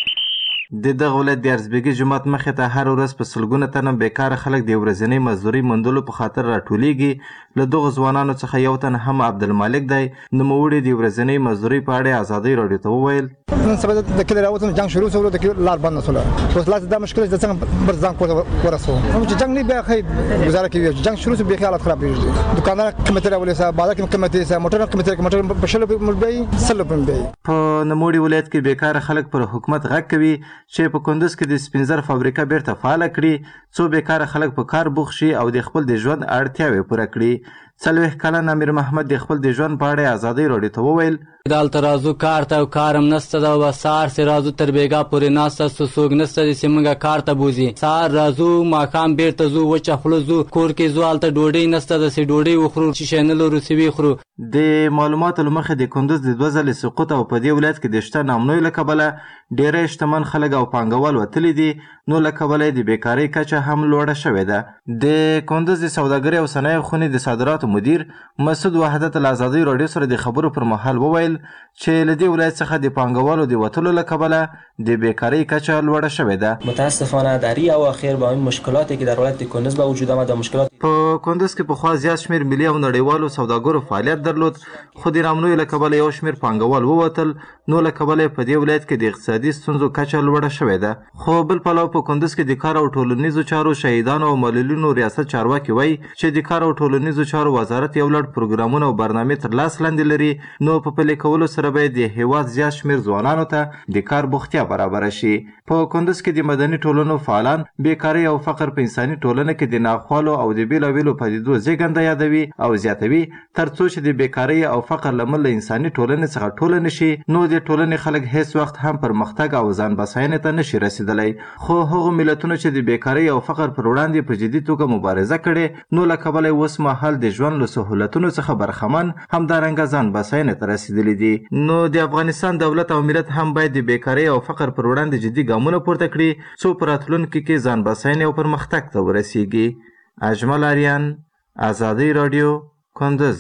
د دغه ولایت د ارزبېګي جومات مخې ته هر ورځ په سلګونه تنه بیکاره خلک د ورځنۍ مزدورۍ موندلو په خاطر راټولیږي. له دغو ځوانانو څخه یو تن هم عبدالمالک دی. نوموړي د ورځنۍ مزدورۍ په اړه ازادۍ راډیو ته وویل نن سبا د کلي راوتم جنګ شروع شو د کلي لار بند شوله. اوس لاس دا مشکل د څنګه بر ځان کو ورسو چې جنګ نه بیا خې گزاره کوي. جنګ شروع شو به حالت خراب دي. دکاندار قیمت راولې سا بازار کې قیمت سا موټر قیمت موټر په شلو په مړبي سلو په مړبي. په نوموړي ولایت کې بیکاره خلک پر حکومت غږ کوي چې په کندوز کې د سپینزر فابریکه بیرته فعال کړي څو بیکاره خلک په کار بوخ شي او د خپل د ژوند اړتیاوې پوره کړي. څلوېښت کلن امیر محمد د خپل د ژوند په اړه ازادۍ راډیو ته وویل دالته راځو کار ته او کار هم نسته ده او سهار سې راځو تر بیګا پورې ناسته څه څوک نسته دی چې موږ کار ته بوځي. سهار راځو ماښام بیرته ځو وچه خوله ځو کور کې ځو هلته ډوډۍ نسته ده چې ډوډۍ وخورو چې شی نه لرو چې وخورو. د معلوماتو له مخې د کندوز د دوه ځلې سقوط او په دې ولایت کې د شته ناامنیو له کبله ډېری شتمن خلک او پانګوال وتلي دي نو له کبله د بیکارۍ کچه هم لوړه شوې ده. د کندوز د سوداګرۍ او صنایعو خونې د صادراتو مدیر مسعود وحدت له ازادۍ راډیو سره د خبرو پر مهال وویل چې له دې ولایت څخه د پانګوالو د وتلو له کبله د بیکارۍ کچه لوړه شوې ده. متاسفانه در این اواخر با این مشکلاتی که در ولایت کندوز به وجود آمد و مشکلات په کندوز کې پخوا زیات شمېر ملي او نړیوالو سوداګرو فعالیت درلود خو د ناامنیو له کبله یو شمېر پانګوال ووتل نو له کبله په دې ولایت کې د اقتصادي ستونزو کچه لوړه شوې ده. خو بل پلو په کندوز کې د کار او ټولنیزو چارو شهیدانو او معلولینو ریاست چارواکي وایي چې د کار او ټولنیزو چارو وزارت یو لړ پروګرامونه او برنامې تر لاس لاندې لري نو په پلي کولو سره به د هیواد زیات شمېر ځوانانو ته د کار بوختیا برابره شي. په کندوز کې د مدني ټولنو فعالان بیکارۍ او فقر په انساني ټولنه کې د ناخوالو او د بېلابېلو پدیدو زېږنده یادوي او زیاتوي تر څو چې د بیکارۍ او فقر له امله انساني ټولنې څخه ټوله نشي نو د ټولنې خلک هیڅ وخت هم پرمختګ او ځان بساینې ته نشي رسېدلی. خو هغو ملتونو چې د بیکارۍ او فقر پر وړاندې په جدي توګه مبارزه کړې نو له کبله اوس مهال د ژوند له سهولتونو څخه برخمن همدارنګه ځان بساینې ته رسېدلي دي. نو د افغانستان دولت او ملت هم باید د بیکارۍ او فقر پر وړاندې جدي ګامونه پورته کړي څو په راتلونکي کې ځان بساینې او پرمختګ ته ورسیږي. اجمل آریان ازادۍ راډیو کندوز.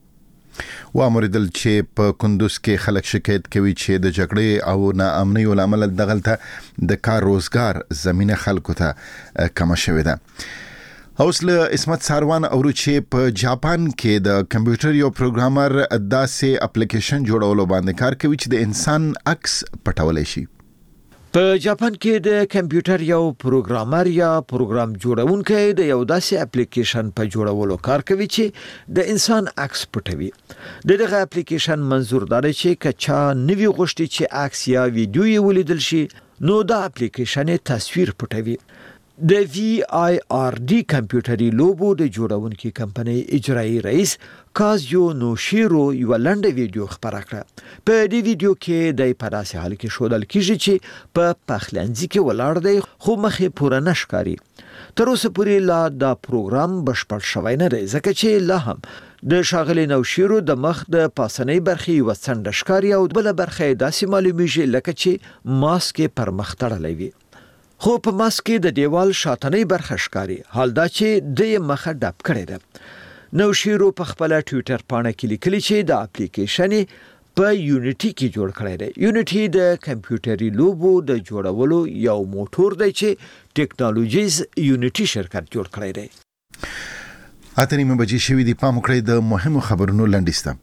وامریدل چې په کندوز کې خلک شکایت کوي چې د جګړې او ناامنیو له امله دغلته د کار روزګار زمینه خلکو ته کمه شوې ده. اوس له اسمت ساروان اورو چې په جاپان کې د کمپیوټر یو پروګرامر داسې اپلیکیشن جوړولو باندې کار کوي چې د انسان عکس پټولی شي. په جاپان کې د کمپیوټر یو پروګرامر یا پروګرام جوړونکی د یو داسې اپلیکیشن په جوړولو کار کوي چې د انسان عکس پټوي. د دغه اپلیکیشن منظور دا دی چې کچا نوی غوښتي چې عکس یا ویډیو یې ولیدل شي نو دا اپلیکیشن تصویر پټوي. د وی آی آر ډي کمپیوټري لوبو د جوړونکي کمپنۍ اجرایي رئیس کازیو نوشیرو یو لنډه ویډیو خبره کړه. په دې ویډیو کې د په داسې حال کې ښودل کیږي چې په پخلنځي کې ولاړ دی خو مخې پوره نه ښکاري. تر اوسه پورې لا دا پروګرام بشپړ شوی نه دی ځکه چې لا هم د ښاغلي نوشیرو د مخ د پاسنۍ برخې یوه څنډه ښکاري او بله برخه یې داسې معلومیږي لکه چې ماسک یې پر مخ تړلی وي. خو په ماسک کې د دیوال شاتنۍ برخه ښکاري. حال دا چې د یې مخه ډب کړې ده. نوشیرو په خپل ټویټر پاڼه کې لیکلي چې د اپلیکیشن په یونټي کې جوړ کړی دی. یونټي د کمپیوټري لوبو د جوړولو یو موټور دی چې ټیکنالوژیز یونټي شرکت جوړ کړی دی. اته نیمه بجې شوې دي. پام وکړئ د مهمو خبرونو لنډیسته.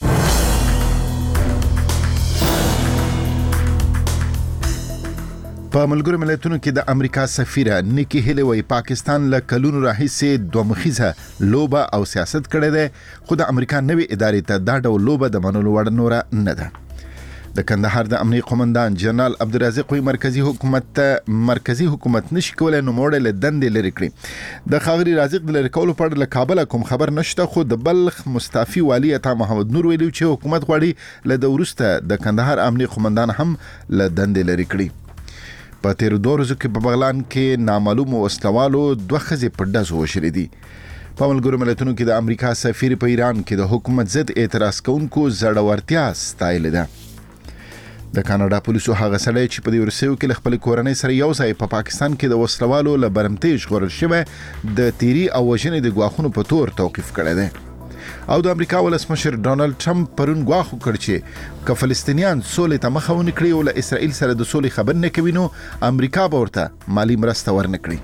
په ملګرو ملتونو کې د امریکا سفیره نیکی هیلی وایي پاکستان له کلونو راهیسې دوه مخیزه لوبه او سیاست کړی دی خو د امریکا نوې ادارې ته دا ډول لوبه د منلو وړ نوره نه ده. د کندهار د امنیه قومندان جنرال عبدالرزاق وایي مرکزی حکومت ته مرکزی حکومت نشي کولای نوموړی له دندې لرې کړي. د ښاغلي رازق د لرې کولو په اړه له کابله کوم خبر نشته خو د بلخ مستعفي والي عطا محمد نور ویلي چې حکومت غواړي له ده وروسته د کندهار امنیه قومندان هم له دندې لرې کړي. په تیرو دوه ورځو کې په بغلان کې نامعلومو وسلوالو دوه ښځې په ډزو وشلې دي. په ملګرو ملتونو کې د امریکا سفیر په ایران کې د حکومت ضد اعتراض کوونکو زړورتیا ستایلې ده. د کاناډا پولیسو هغه سړی چې په دې ورسیو کې له خپل کورنۍ سره یو ځای په پاکستان کې د وسلوالو له برمتۍ ژغورل شوی د تیری او وژنې د ګواښونو په تور توقیف کړی دی. او د امریکا ولسمشر ډونالد ټرمپ پرون ګواښ وکړ چې که فلسطینیان سولې ته مخه ونه کړي او له اسرائیل سره د سولې خبرې نه کوي نو امریکا به ورته مالي مرسته ورنه کړي.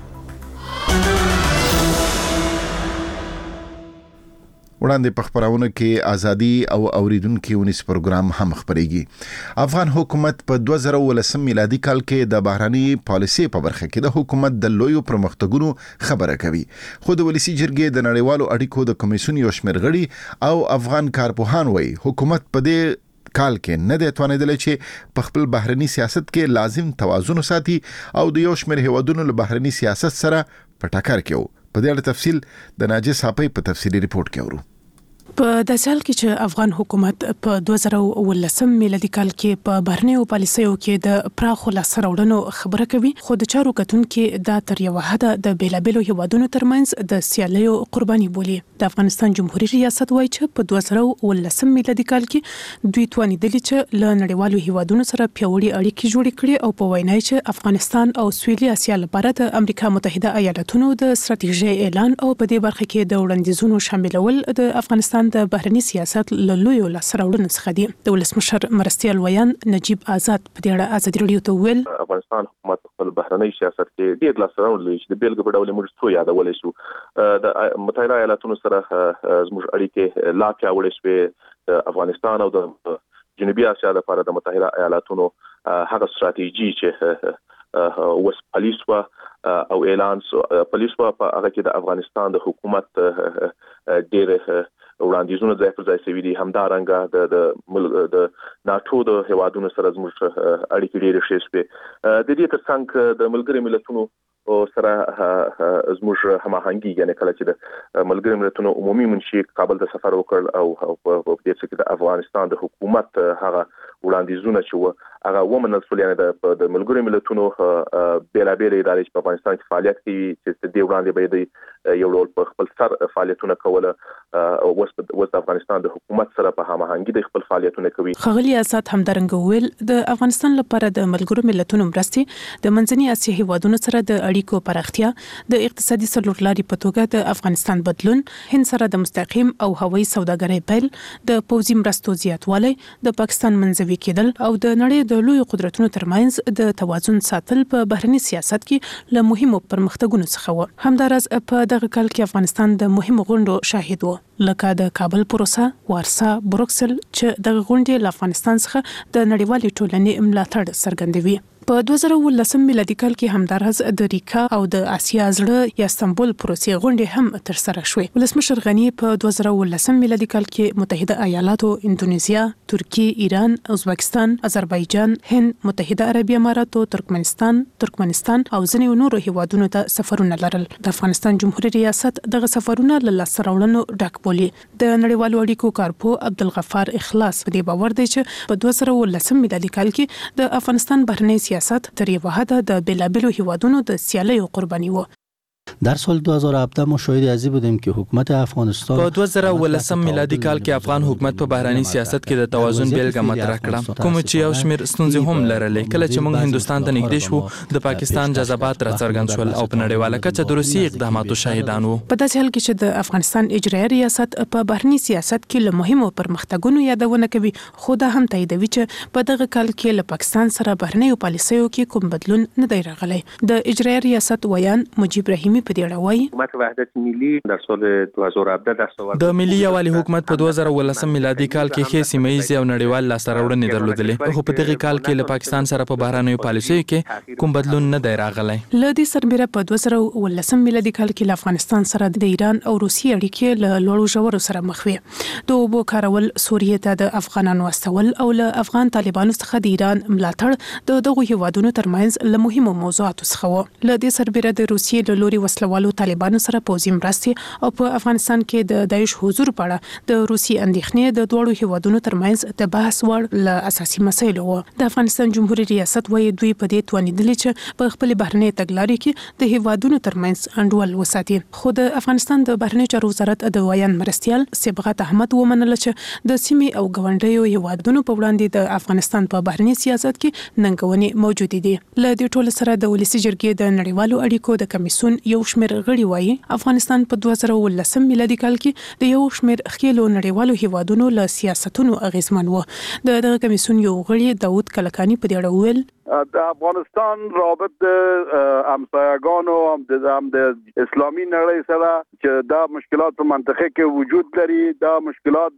وړاندې په خبرونه کې ازادي او اوریدونکو ونیس پروګرام هم خبرېږي. افغان حکومت په دوه زره ولسم میلادي کال کې د بهراني پالیسي په برخه کې د حکومت د لویو پرمختګونو خبره کوي خو د ولسی جرګې د نړیوالو اړیکو د کمیسیون یو شمېر غړي او افغان کارپوهان وایي حکومت په دې کال کې نه دی توانېدلی چې په خپل بهرني سیاست کې لازم توازن وساتي او د یو شمېر هیوادونو له بهرني سیاست سره په ټکر کې وو. په دې اړه تفصیل د ناجي صاحب په تفصیلي ریپورت کې اورو. په داسې حال کې چې افغان حکومت په دوه زره ولسم میلادي کال کې په بهرنیو پالیسیو کې د پراخو لاسته راوړنو خبره کوي خو د چارو کتونکو دا تر یو حده د بیلابیلو هیوادونو ترمنځ د سیالیو قرباني بولي. د افغانستان جمهوریت ریاست وایي چې په دوه زره ولسم میلادي کال کې دوی توانیدلي چې له نړیوالو هیوادونو سره پیاوړي اړیکې جوړې کړي او په وینا چې افغانستان او سویلي اسیا لپاره د امریکا متحده ایالاتونو د ستراتیژۍ اعلان او په دې برخه کې د وړاندیزونو شاملول د افغانستان د بهرني سیاست له لویو لاسته راوړنو څخه دي. د ولسمشر مرستیال ویان نجیب آزاد په دې اړه ازادي راډیو ته وویل افغانستان حکومت خپل بهرني سیاست کې ډېر لاسته راوړل چې د بیلګې په ډول موږ څو یادولای شو د متحده ایالاتونو سره زموږ اړیکې لا پیاوړې شوې. د افغانستان او د جنوبي اسیا لپاره د متحده ایالاتونو هغه ستراتیژي چې وس پالیسوا او اعلان پالیسوا په هغه کې د افغانستان د حکومت ډېر وړاندیزونه ځای پر ځای شوي دي. همدارنګه د د د ناټو د هیوادونو سره زموږ اړیکې ډېرې ښې شوې. د دې ترڅنګ د ملګرو ملتونو سره زموږ هماهنګي یعنی کله چې د ملګرو ملتونو عمومي منشي کابل ته سفر وکړ او په دې کې د افغانستان د حکومت هغه وړاندیزونه چې هغه ومنل شول یعنی د ملګرو ملتونو بیلابېل ادارې په افغانستان کې فعالیت کوي چې د وړاندې به یو ډول په خپل سر فعالیتونه کوله او اوس د افغانستان د حکومت سره په هماهنګي د خپل فعالیتونه کوي. ښاغلي آزاد همدارنګه ویل د افغانستان لپاره د ملګرو ملتونو مرستې د منځني اسیا هیوادونو سره د اړیکو پراختیا د اقتصادي سرلوړلاري په توګه د افغانستان بدلون هند سره د مستقیم او هوایي سوداګرۍ پیل د پوځي مرستو زیاتوالی د پاکستان منځوي کېدل او د نړۍ د لوی قدرتونو ترمنځ د توازن ساتل په بهرني سیاست کې له مهمو پرمختګونو څخه و. همدارس په دغه کال کې افغانستان د مهمو غونډو شاهد و لکه د کابل پروسه، وارسا، بروکسل چې د غونډې له افغانستان څخه د نړیوالې ټولنې ملاتړ څرګندوي. په دوه زره ولسم میلادي کال کې همدارس د ریکا او د آسیا زړه یا استنبول پروسې غونډې هم ترسره شوې. ولسمشر غنی په دوه زره ولسم میلادي کال کې متحده ایالاتو، اندونیزیا، ترکیه، ایران، ازبکستان، آذربایجان، هند، متحده عربي امارات، ترکمنستان، ترکمنستان او ځینې نورو هیوادونو ته سفرونه لرل. د افغانستان جمهوریت ریاست دغه سفرونه له لاسته راوړنو ډک بولي. د نړیوالو اړیکو کارپو عبدالغفار اخلاص په دې باور دی چې په دوه زره ولسم میلادي کال کې د افغانستان بهرنی سیاست تر یوه حده د بیلابیلو هیوادونو د سیالیو قربانی و. در سال دو هزار و هفده ما شاهد ازی بودیم که حکومت افغانستان په دوه زره ولسم میلادي کال کې افغان حکومت په بهراني سیاست کې د توازن بیلګه مطرح کړه، کوم چې یو شمېر ستونزې هم لرلې. کله چې موږ هندستان ته نږدې شو، د پاکستان جذبات راڅرګند شول او په نړیواله کچه د روسي اقداماتو شاهدان وو. په داسې حال کې چې د افغانستان اجرایي ریاست په بهرني سیاست کې له مهمو پرمختګونو یادونه کوي، خو دا هم تاییدوي چې په دغه کال کې له پاکستان سره بهرنیو پالیسیو کې کوم بدلون نه دی راغلی. د اجرایي ریاست ویان مجیب رحیمی په دې اړه وایي: حکومت وحدت ملی در سال دو هزار و هفده دستاورد د ملي یووالي حکومت په دوه زره ولسم میلادي کال کې ښې سیمه‌ییزې او نړیوال لاسته راوړنې درلودلې، خو په دغه کال کې له پاکستان سره په بهرنیو پالیسیو کې کوم بدلون نه دی راغلی. له دې سربېره په دوه زره ولسم میلادي کال کې له افغانستان سره د ایران او روسیې اړیکې له لوړو ژورو سره مخ وې. د اوبو کارول، سوریې ته د افغانانو استول او له افغان طالبانو څخه د ایران ملاتړ د دغو هیوادونو ترمنځ له مهمو موضوعاتو څخه و. له دې سربېره د روسیې له لوري وسلوالو طالبانو سره پوځي مرستې او په افغانستان کې د داعش حضور په اړه د روسي اندېښنې د دوړو هیوادونو ترمنځ د بحث وړ له اساسي مسایلو و. د افغانستان جمهوریت ریاست وایي دوی په دې توانیدلې چې په خپل بهرنی تګلارې کې د هیوادونو ترمنځ انډول وساتي. خو د افغانستان د بهرنی چارو وزارت د ویان مرستيال صبغت احمد ومنل چې د سیمې او ګاونډیو هیوادونو په وړاندې د افغانستان په بهرنی سیاست کې ننګونې موجود دي. له دې ټولو سره د ولسی جرګې د نړیوالو اړیکو د کمیسیون یو شمېر غړي وایي افغانستان په دوه زره ولسم میلادي کال کې د یو شمېر خېلو نړیوالو هیوادونو له سیاستونو اغیزمن و. د دغه کمیسیون یو غړي داوود کلکانی په دې اړه وویل: د افغانستان رابط همسایگانو هم د اسلامي نړۍ سره چې دا مشکلات په منطقه کې وجود لري، دا مشکلات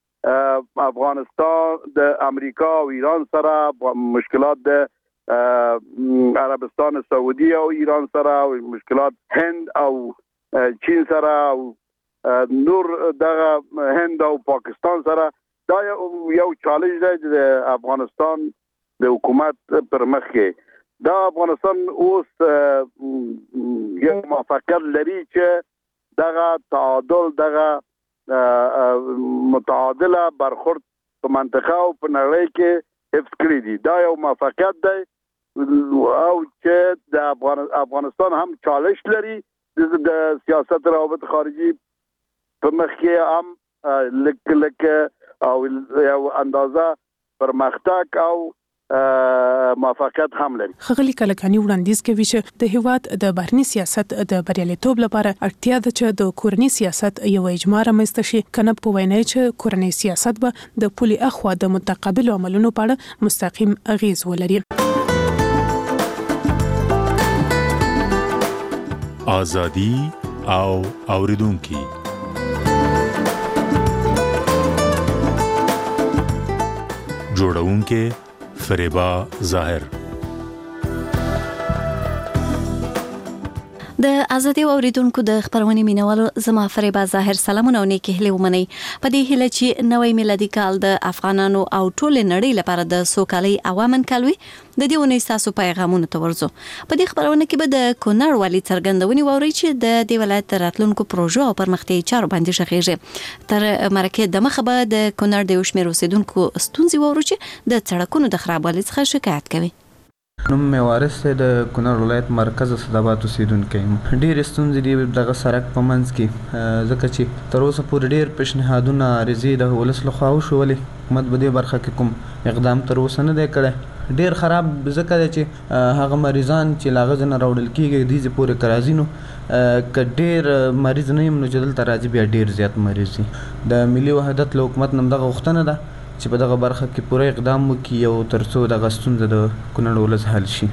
د افغانستان د امریکا او ایران سره مشکلات د عربستان سعودي او ایران سره او مشکلات هند او چین سره او نور دغه هند او پاکستان سره، دا یو چالش دی د افغانستان د حکومت پر مخ کې. دا افغانستان اوس یو موافقت لري چې دغه تعادل، دغه متعادله برخورد په منطقه او په نړۍ کې حفظ کړی دي. دا یو موافقت دی او چې د افغانستان هم چالش لري د سیاست روابط خارجي په مخ کې هم لک لک او یو اندازه پرمختګ او موافقت هم لري. خغلی کلکانی وړاندیز کوي چې د هیواد د بهرنی سیاست د بریالیتوب لپاره اړتیا ده چې د کورنی سیاست یو اجماع رامنځته شي، کنه په وینا چې کورنی سیاست به د پولي اخوا د متقابل عملونو په اړه مستقیم اغیز ولري. آزادي او اوریدونکو جوړونکو فریبا ظاهر. د ازادي اوریدونکو د خبرونه مینوالو زما فریبا ظاهر سلامونه او نیکی هله ومني. په دې هله چې نوې میلادي کال د افغانانو او ټول نړۍ لپاره د سوکالۍ اوامن کالوي، د دې ونې تاسو پیغامونه تورځو. په دې خبرونه کې به د کونړ والی څرګندونې ووري چې د دې ولایت راتلونکو پروژو او پرمختیايي چارو باندې شخېږي. تر مرکه د مخه به د کونړ د وشمیر اوسیدونکو ستونزې ووري چې د سړکونو د خرابوالي څخه شکایت کوي. نوم مې وارث دی، د کونړ ولایت مرکز صدابات اوسیدونکی یم. ډېرې ستونزې دي دغه سړک په منځ کې، ځکه چې تر اوسه پورې ډېر پیشنهادونه عریضې د ولس لخوا وشولې، حکومت په دې برخه کې کوم اقدام تر اوسه نه دی کړی. ډېر خراب ځکه دی چې هغه مریضان چې له هغه ځای نه راوړل کېږي دې ځای پورې که راځي، نو که ډېر مریض نه یم نو چې دلته راځي بیا ډېر زیات مریض دي. د ملي وحدت له حکومت نه همدغه غوښتنه ده چې په دغه برخه کې پوره اقدام وکړي او تر څو دغه ستونزه د کونړ ولس حل شي.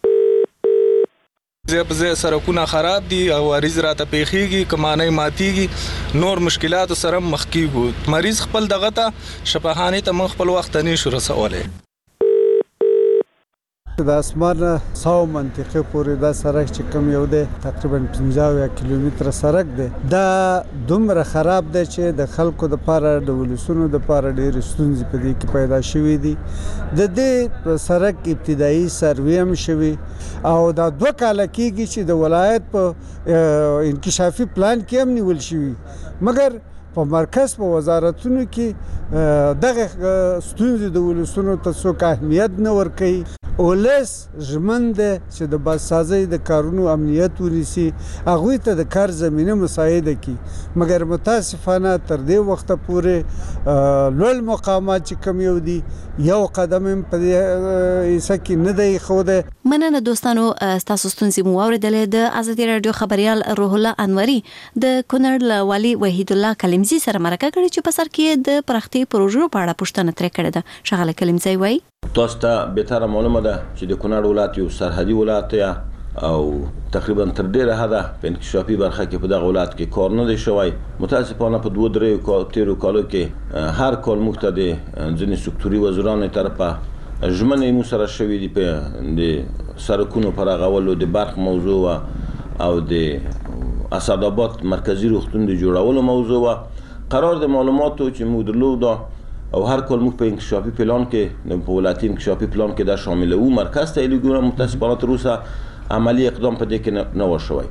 ځای په ځای سړکونه خراب دي او عریض راته پیښیږي، کمانۍ ماتیږي، نور مشکلاتو سره مخ کیږو. مریض خپل دغه ته شفاخانې ته موږ خپل وخت نه شو رسولی. که د اسمانه سو منطقه پورې دا سړک چې کوم یو دی تقریبا پنځه کیلومتره سړک دی دا دومره خراب دی چې د خلکو لپاره د ولسونو لپاره ډېرې ستونزې په دې کې پیدا شوې دي. د دې سړک ابتدایي سروې هم شوي او دا دوه کاله کېږي چې د ولایت په انکشافي پلان کې هم نیول شوي مګر په مرکز په وزارتونو کې دغه ستونزې د ولسونو ته څوک اهمیت نه ورکوي. ولس ژمن دی چې د بازسازۍ د کارونو امنیت ونیسي هغوی ته د کار زمینه مساعده کړي مګر متاسفانه تر دې وخته پورې لوړ مقامات چې کوم یو دي یو قدم هم په دې حصه کې نه دی ایښودی. مننه دوستانو ستاسو ستونزې مو واورېدلې. د ازادي راډیو خبریال روح الله انوري د کونړ له والي وحید الله کلیمزي سره مرکه کړې چې په سر کې د پراختي پروژو په اړه پوښتنه ترې کړې ده. ښاغلی کلیمزي وایي تاسو ته بهتره معلومه ده چې د کونړ ولایت یو سرحدي ولایت دی او تقریبا تر ډیره حده په انکشافي برخه کې په دغه ولایت کې کار نه دی شوی. متاسفانه په دوه درې کال تیرو کالو کې هر کال موږ ته د ځینې سکتوري وزیرانو طرفه ژمنې مو سره شوي دي په د سړکونو په رغولو د برق موضوع او د اسداباد مرکزي روغتون د جوړولو موضوع قرار د معلوماتو چې موږ درلوده او هر کال موږ په انکشافي پلان کې په ولایتي انکشافي پلان کې دا شامل وو مرکز ته لګونه متاسفانه تر اوسه عملی اقدام په دې کې نه و شوی.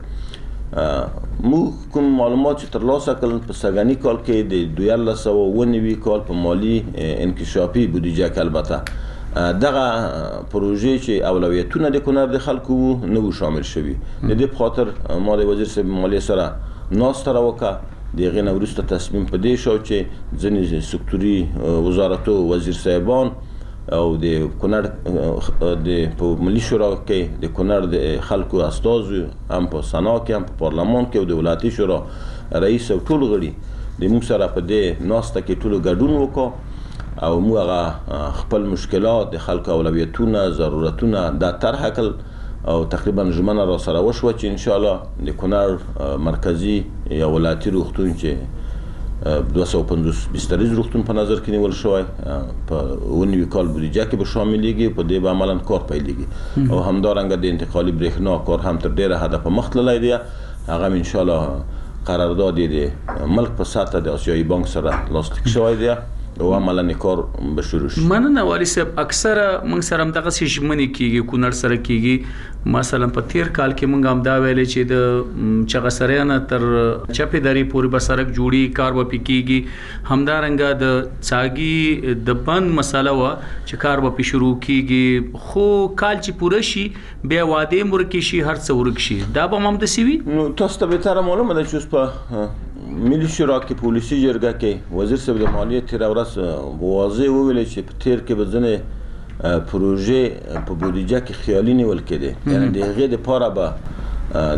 موږ کوم معلومات چې ترلاسه کړل په سږني کال کې د دوه هزار او اوه نوي کال په مالی انکشافي بودیجه کې البته دغه پروژې چې اولویتونه د کونړ د خلکو وو نه شامل شوي. د دې په خاطر ما د وزیر صاحب مالیې سره ناسته راوکړه. د هغې نه وروسته تصمیم په دې شو چې ځینې سکتوري وزارتو وزیر صاحبان او د کونړ د په ملي شورا کې د کونړ د خلکو استازو هم په سنا کې هم په پارلمان کې او د ولایتي شورا رئیس او ټول غړي د موږ سره په دې ناسته کې ټولو ګډون وکړو او موږ هغه خپل مشکلات د خلکو اولویتونه ضرورتونه دا طرح کړل او تقریبا ژمنه را سره وشوه چې ان شاء الله د کونړ مرکزي یا ولایتي روغتون چې دوه سوه پنځوس بستریز روغتون په نظر کې نیول شوی په اوه نوي کال بودیجه کې به شاملیږي په دې به عملا کار پیلېږي او همدارنګه د انتقالي برېښنا کار هم تر ډېره حده په مخ تللی دی. هغه ان شاء الله قرارداد د ملک په سطح د آسیایي بانک سره لاسلیک شوی دی او عملا کار به شروع شي. مننه والي صاحب. اکثره موږ سره هم دغه ژمنې کیږي کونړ سره کیږي. مثلا په تیر کال کې موږ هم دا ویلې چې د چغسریانه تر چپې درې پورې به سړک جوړي کار به کیږي. همدارنګه د څاګي د بند مسله وه چې کار به شروع کیږي خو کال چې پوره شي بیا وعدې ورکې شي هر څه ورک شي. دا به هم همداسې وي؟ نو تاسو ته بهتره معلومه ده چې اوس په ملي شورا کې پالیسي جرګه کې وزیر صاحب د مالیې تېره ورځ واضح وویل چې په تیر کې به ځینې پروژې په بودیجه کې خیالي نیول کېدې یعنې د هغې دپاره به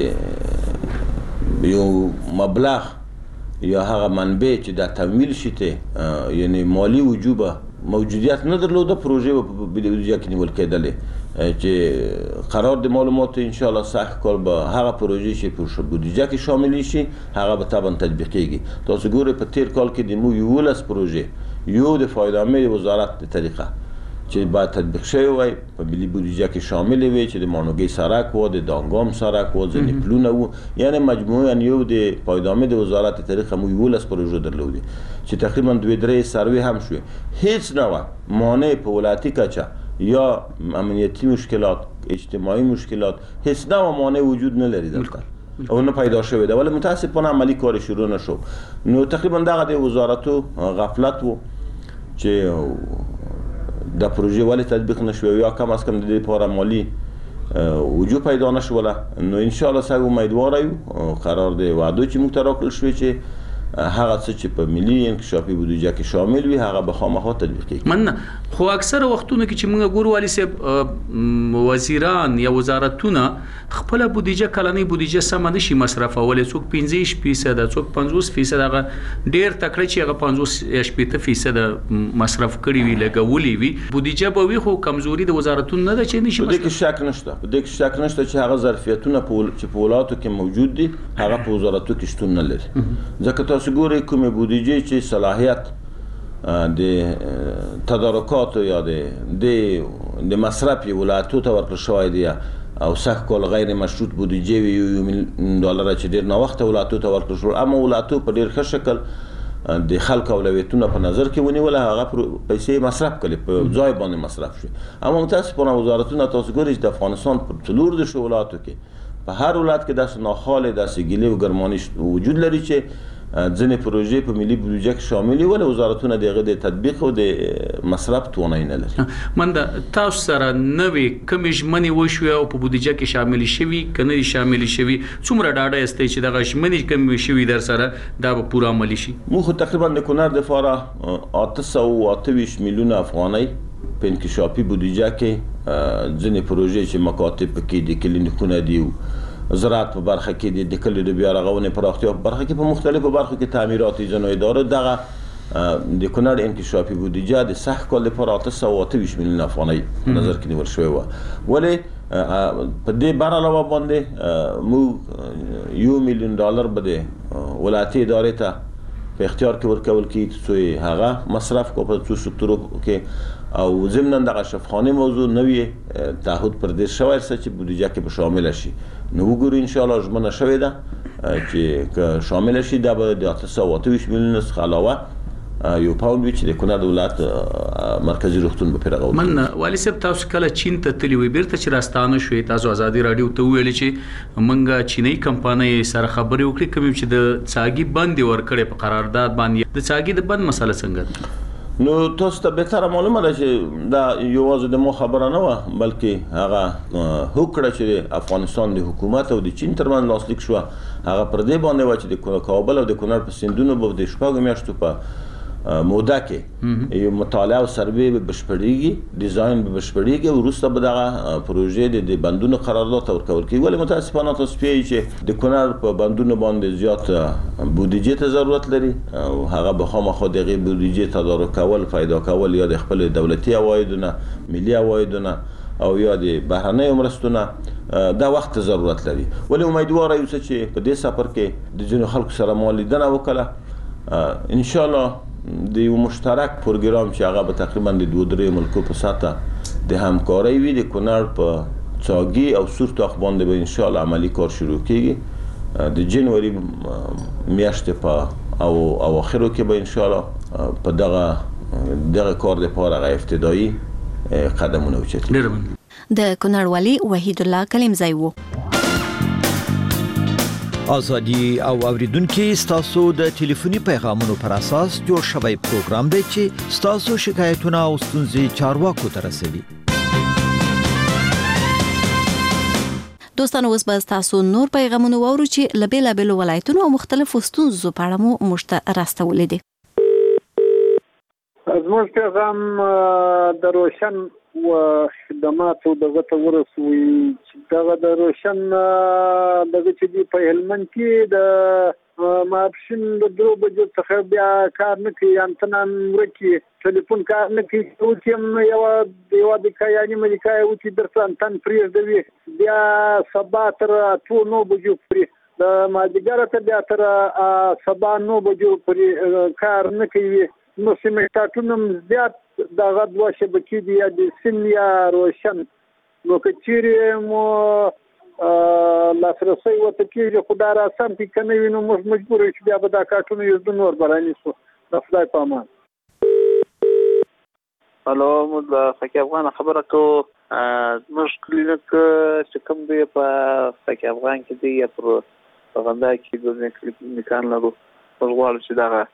د یو مبلغ یا هغه منبع چې دا تمویل شي ته یعنې مالي وجوبه موجودیت نه درلوده پروژې به په بودیجه کې نیول کېدلې چې قرار د معلوماتو ان شاء الله سخت کال به هغه پروژې چې په بودیجه کې شامل شي هغه به طبعا تطبیقیږي. تاسو ګورئ په تیر کال کې د مو یولس پروژې یو د فایده‌مند وزارت د طریقه چې باید تطبیق شوی وای په ملي بودیجه کې شامل وي چې د مانوګي سړک و د دانګام سړک و ځینې پلونه و یعنی مجموعاً یو د فایده‌مند وزارت د طریقه مو یولس پروژې درلودي چې تقریبا دوه درې سروې هم شوې. هیڅ نه مانع په ولایتي کچه یا امنیتی مشکلات اجتماعی مشکلات هیڅ نه مانع وجود نه لري دلته او نه پیدا شوی ده ولی متاسفانه عملی کار شروع نشو. نو تقریبا دغه د وزارتو غفلت و چې د پروژې ولی تطبیق نشوي یا کم از کم د دې لپاره مالی وجود پیدا نشوله. نو ان شاء الله سږ امیدواره یو قرار دی وعدو چې موږ ته راکړل شوی چې هغه څه چې په ملي انکشافي بودیجه کې شامل وي هغه به خامخا تطبیق کیږي. مننه. خو اکثره وختونه کې چې موږ ګورو والي صاحب وزیران یا وزارتونه خپل بودیجه کلنۍ بودیجه سم نشي مصرفولای. څوک پنځه فیصد څوک پنځوس فیصد هغه ډیر تکړه چې هغه پنځوس یا شپږ فیصد مصرف کړي وي لګولي وي بودیجه به وي خو کمزوري د وزارتونو نه ده چې نشي. په دې کې شک نشته په دې کې شک نشته چې هغه ظرفیتونه چې په ولایتو کې موجود دي هغه په وزارتو کې شتون نه لري. ځکه تاسو ګورئ کومه بودیجه چې صلاحیت د تدارکات یا د د مصرف ولایتو ته ورکړل شوی دی او سخت کول غیر مشروط بودجه وی یو میلیون ډالر چې ډیر نه وخت ولایتو ته ورکړل شو، اما ولایتو په ډیر ښه شکل د خلک اولویتونه په نظر کې ونیول، هغه پیسې مصرف کړي په ځای باندې مصرف شي. اما متاسفانه وزارتونه تاسو ګورئ د افغانستان په څلور د ولایتو کې په هر ولایت کې داسې ناخاله داسې ګیلې او ګرماني وجود لري چې ځینې پروژې په ملي بودجه کې شامل وي ولې وزارتونه دغه د تطبیق او د مصرف توانایي نه لري. من د تاسو سره نوې کومې ژمنې وشوي او په بودجه کې شامل شوي کنه شامل شوي څومره ډاډه استئ چې دغه ژمنې کومې شوي در سره دا به پوره عملي شي؟ مو خو تقریبا د کونړ د فاره اته سوه اته ویشت میلیونه افغانۍ په انکشافي بودجه کې ځینې پروژې چې مکاتب پکې د کلینیکونه دي زراعت په برخه کې د کلیو د بیا رغونې پراختیا په برخه کې په مختلفو برخو کې تعمیرات ځینو ادارو دغه د کونړ انکشافي بودجه د سخت کال لپاره اته سوه اته ویشت میلیون افغانۍ په نظر کې نیول شوی و، ولې په دې بر علاوه باندې مو یو میلیون ډالر به د ولایتي ادارې ته په اختیار کې ورکول کیږي چې هغه مصرف کو په څو سکتورو کې او ضمن دغه شفاخانه موضوع نوې تعهد پر دې شوی چې بودجه کې به شامل شي. نو وګورئ ان شاء الله ژمنه شوې ده چې شامل شي دا به د اته سوه اته ویشت میلیون څخه علاوه یو پاوند چې د کونړ ولایت مرکزی روغتون به پیرغو. من والی صاحب تاسو کله چین ته تللی وي بیرته چې راستانه شوي تاسو ازادي رادیو ته ویل چې منګه چینی کمپنۍ سره خبرې وکړي کوم چې د څاګي بند ورکړي په قرارداد باندې د څاګي د بند مسله څنګه؟ نو تاسو ته به تر معلومه ده چې دا یوازې د مو خبره نه و بلکې هغه هوکړه چې افغانستان د حکومت او د چین ترمن لاسلیک شو هغه پر دې باندې و چې د کابل او د کونړ په سیندونو به د شپږ میاشتو په موده کې یو مطالعه او سروې به بشپړېږي، ډیزاین به بشپړېږي او وروسته به دغه پروژې د بندونو قرارداد ورکول کېږي. ولې متاسفانه تاسو پیږئ چې د کونړ په بندونو باندې زیات بودجې ته ضرورت لري او هغه به خامخا دغه بودجې تدارک کول پیدا کول یا د خپل دولتي عوایدونه ملي عوایدونه او یا د بهرنیو مرستونه دا وخت ضرورت لري. ولې امیدواره یو چې په دې سفر کې د ځینو خلکو سره مو لیدنه وکړه ان شاء الله د یو مشترک پروګرام چې هغه به تقریبا د دوه درې ملکو په ساته د همکارۍ وي د کونړ په څاګي او سورتاخ باندې به ان شاء الله عملی کار شروع کیږي د جنوري میاشتې په او اواخرو کې به ان شاء الله په دغه دغه کار لپاره غو ابتدایي قدمونه اوچتي. د کونړ والی وحید الله کلیمزی وو. ازادي او اوریدونکو ستاسو د ټلیفوني پیغامونو پر اساس جوړ شوی پروګرام دی چې ستاسو شکایتونه او ستونزې چارواکو ته رسوي. دوستانو اوس به تاسو نور پیغامونه وورو چې لبیلا بیل ولایتونو او مختلفو ستونزو په اړه مو مشته راستولې دي. زموږ پیغام د روشن و خدماتو دغه ته ورسوي چې دغه د روشن دغه چې دی په هلمند کې د ماپښین د درو بجو څخه بیا کار نه کوي، انتنان ورکی ټلیفون کار نه کوي، او چې یو دیو د کایانی ملکای او چې درته انتن پریږدوي بیا سبا تر اتو نو بجو پری د ماځګر ته بیا تر سبا نو بجو پری کار نه کوي. نو سیمټاتونم زیات دغه دوه شبکې دي یا د سین یا روشن نو کچېرې مو لاسرسي وته کېږي خو دا راسم کې کنه وینو موږ مجبور یو چې بیا به دا کارټونه یو د نور براني سو د خدای په امان. هلو موږ د فقيه افغان خبره کو موږ کلینیک چې کوم دی په فقيه افغان کې دی یا پر غندا کې د کلینیکان لرو موږ غواړو چې دا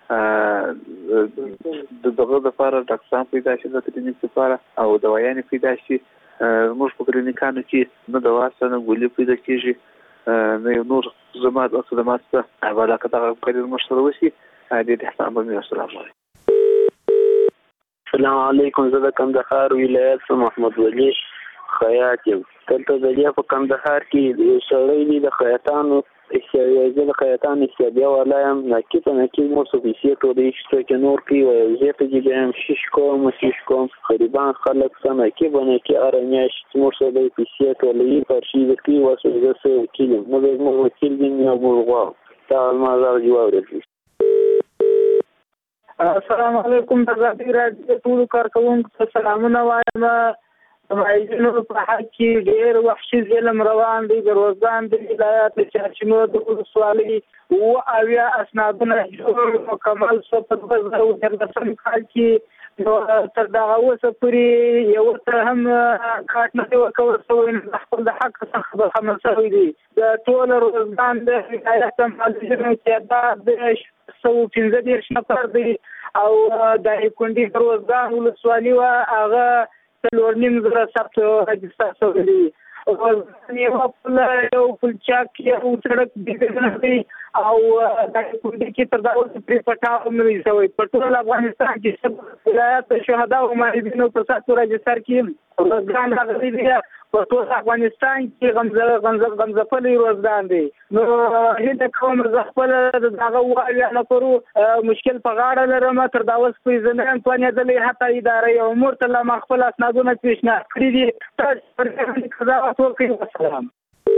د دغه لپاره ډاکټران پیدا شي د کلینیک لپاره او دوايانې پیدا شي. موږ په کلینیکانو کې نه دوا سره ګولې پیدا کیږي نه نور زمات او خدمات ته حواله کړه کړي مشوره وشي د دې احسان به السلام علیکم. السلام علیکم. زه د کندهار ولایت محمد ولی خیاط یم. دلته د دې په کندهار کې یو سړی د خیاطانو استعداد د خیاطانو استعداد ولایم نکته نکي مو سوفیسیه ټو دې شته چې نور کې وي زه ته چې شش کوم شش کوم خریبان خلک سم کې باندې کې ارنیاش مو سره د فیسیه ټو لې پر شي د کې واسه زه کېلم مو د مو وکیل دی نو مو غوا تا ما زار جواب ورکړي. السلام علیکم د ازادي راډیو ټول کارکونکو ته سلامونه وایم. د مایلینو په حق کې ډېر وحشي ظلم روان دی. د روزګان د ولایت د چارچینو د ولسوالۍ اوه اویا اسنادونه جوړ مکمل شو په دوه زره اووه دیارلسم کال کې. نو تر دغه اوسه پورې یو ته هم کارت نه دی ورکول شوی. د خپل د حق څخه برخمن شوی دی. د ټول روزګان د ولایت مالجینو تعداد د سو پنځه دېرش نفر دی او د کونډې د روزګان ولسوالي وه هغه څلور نیم زره ثبت راجسټر شوی دی. روزګان یوه پوله یو پلچاک یو سړک ډیزاین دی او د کونډې کې تر دا اوسه پرې پټاو هم نه دی شوی. په ټول افغانستان کې ولایت د شهدا او مجاهدینو په ساتو راجسټر کې روزګان راغلی دی. په ټول افغانستان کې غمزفلی روزګان دی. نو هیله کوم زه خپل د دغه اوه اویا نفرو مشکل په غاړه لرم. تر دا اوسه پورې زه نه یم توانېدلی حتی ادارې امور ته لا ما خپل اسنادونه پیشنهاد کړي دي. تاسو پر دې قضاوت وکړئ. والسلام.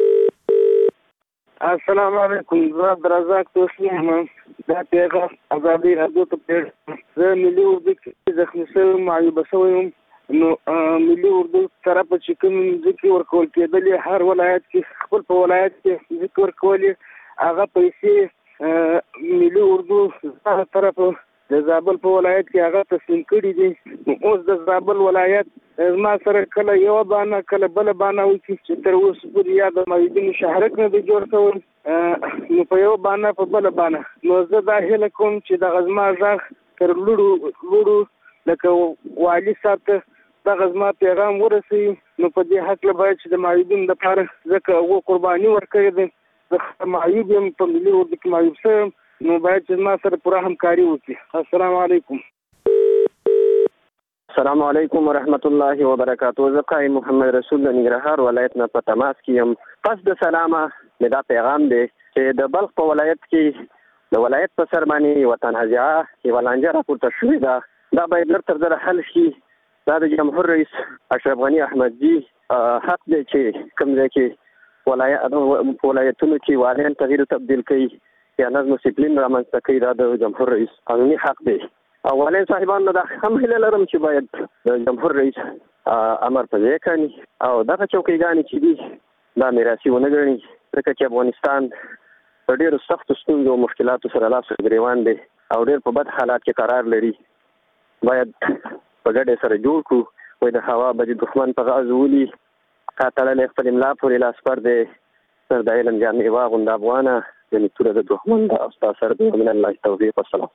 السلام علیکم. زه عبدالرزاق توسلی یم. دا پیغام ازادي راډیو ته پیښ. زه ملي اردو کې زخمي شوی معیوبه شوی یم. نو ملي اردو طرف چې کوم ځکه ورکول کېدلې هر ولایت کې خپل په ولایت کې ځکه ورکولې هغه پیسې ملي اردو طرف د زابل په ولایت کې هغه تسلیم کړي دي. اوس د زابل ولایت ما سره کله یو بانه کله بل بانه وکړي چې تر اوسه پورې یا د مایدین شهرک نه دی جوړ شوی نو په یو بانه په بل بانه. نو زه دا هیله کوم چې د غزما ځاغ تر لوړو لوړو لکه والي صاحب ته دا غزما پیغام ورسي. نو په دې حق له باید چې د معیوبین لپاره ځکه هغو قرباني ورکړې ده. زه معیوب یم په ملي اردو کې معیوب شوی نو باید چې ما سره پوره همکاري وکړي. السلام علیکم. السلام علیکم ورحمت الله وبرکاته. زه قائم محمد رسول د ننګرهار ولایت نه په تماس کې یم. پس د سلامه مې دا پیغام دی چې د بلخ په ولایت کې د ولایت په سر باندې وطن هزیعه یوه لانجه راپورته شوې ده. دا باید لر تر زره حل شي. دا د جمهور رئیس اشرف غني احمدزي حق دی چې کوم ځای کې ولایتونو کې والیان تغییر تبدیل کوي یا نظم و ډسپلین رامنځته کوي. دا د جمهور رئیس قانوني حق دی. او والیان صاحبانو دا هم هیله لرم چې باید د جمهور رئیس امر په ځای کړي او دغه چوکیګانې چې دي دا میراثي ونه ګڼي ځکه چې افغانستان په ډېرو سختو ستونزو او مشکلاتو سره لاس ګریوان دی او ډېر په بد حالات کې قرار لري. باید په ګډه سره جوړ کړو. وایي د هوا به د دښمن په غاز ولي قاتللی خپل املا پورې لاس پر دی سر د علم جامې واغونده افغانه یعنې توره د دښمن ده او ستا سر دی. من الله توفیق. والسلام.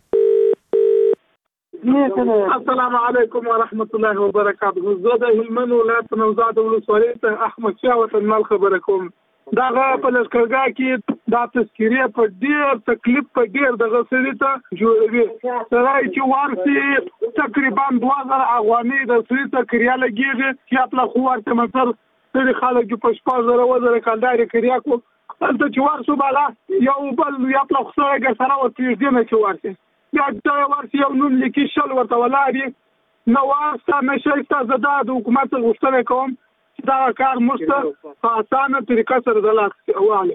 السلام علیکم ورحمت الله وبرکاته. زه د هلمند ولایت نوزاد ولسوالۍ ته احمد شاه وطنمال خبره کوم. دغه په لښکرګاه کې دا تذکیرې په ډېر تکلیف په ډېر دغه سړي ته جوړوي. سړی چې ورسي تقریبا دوه زره افغانۍ د سړي ته کریا لګېږي چې خپله خو ورته مثل سړي خلک په شپږ زره اووه زره کلدارې کریا کړو. هلته چې ورسو بالا یو بل یا خپله خو سړی سره ورته نږدې نه چې ورسي بیا ته ورسي یو نوم لیکي شل ورته ولاړ یې نه واسته نه شایسته. زه دا د حکومت غوښتنه کوم دا کار موږ ته په اسانه طریقه سره د لاس واله.